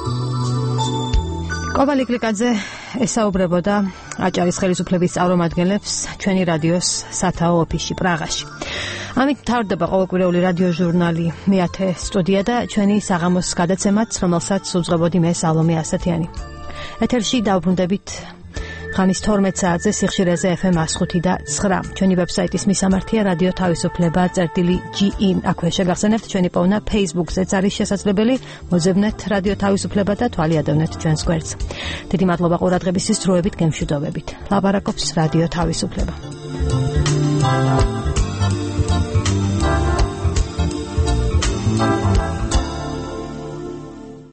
კობალი კლიკაძე ესაუბრებოდა აჭარის ხელისუფლების წარმომადგენლებს ჩვენი რადიოს სათაო ოფისში პრაღაში. ამით მთავრდება ყოველკვირეული რადიო ჟურნალი მეათე სტუდია და ჩვენი საღამოს გადაცემაც, რომელსაც უძღვებოდი მე სალომე ასათიანი. ეთერში დავბრუნდებით ხანის თორმეტ საათზე სიხშირეზე ეფ ემ one oh five და nine. ჩვენი ვებსაიტის მისამართია რადიო თავისუფლება წერტილი ჯი ი. აქვე შეგახსენებთ ჩვენი პოვნა Facebook-ზეც არის შესაძლებელი. მოძებნეთ რადიო თავისუფლება და თვალიადევნეთ ჩვენს გვერდს. დიდი მადლობა ყურადღებისთვის, დროებით გემშვიდობებით. ლაპარაკობს რადიო თავისუფლება.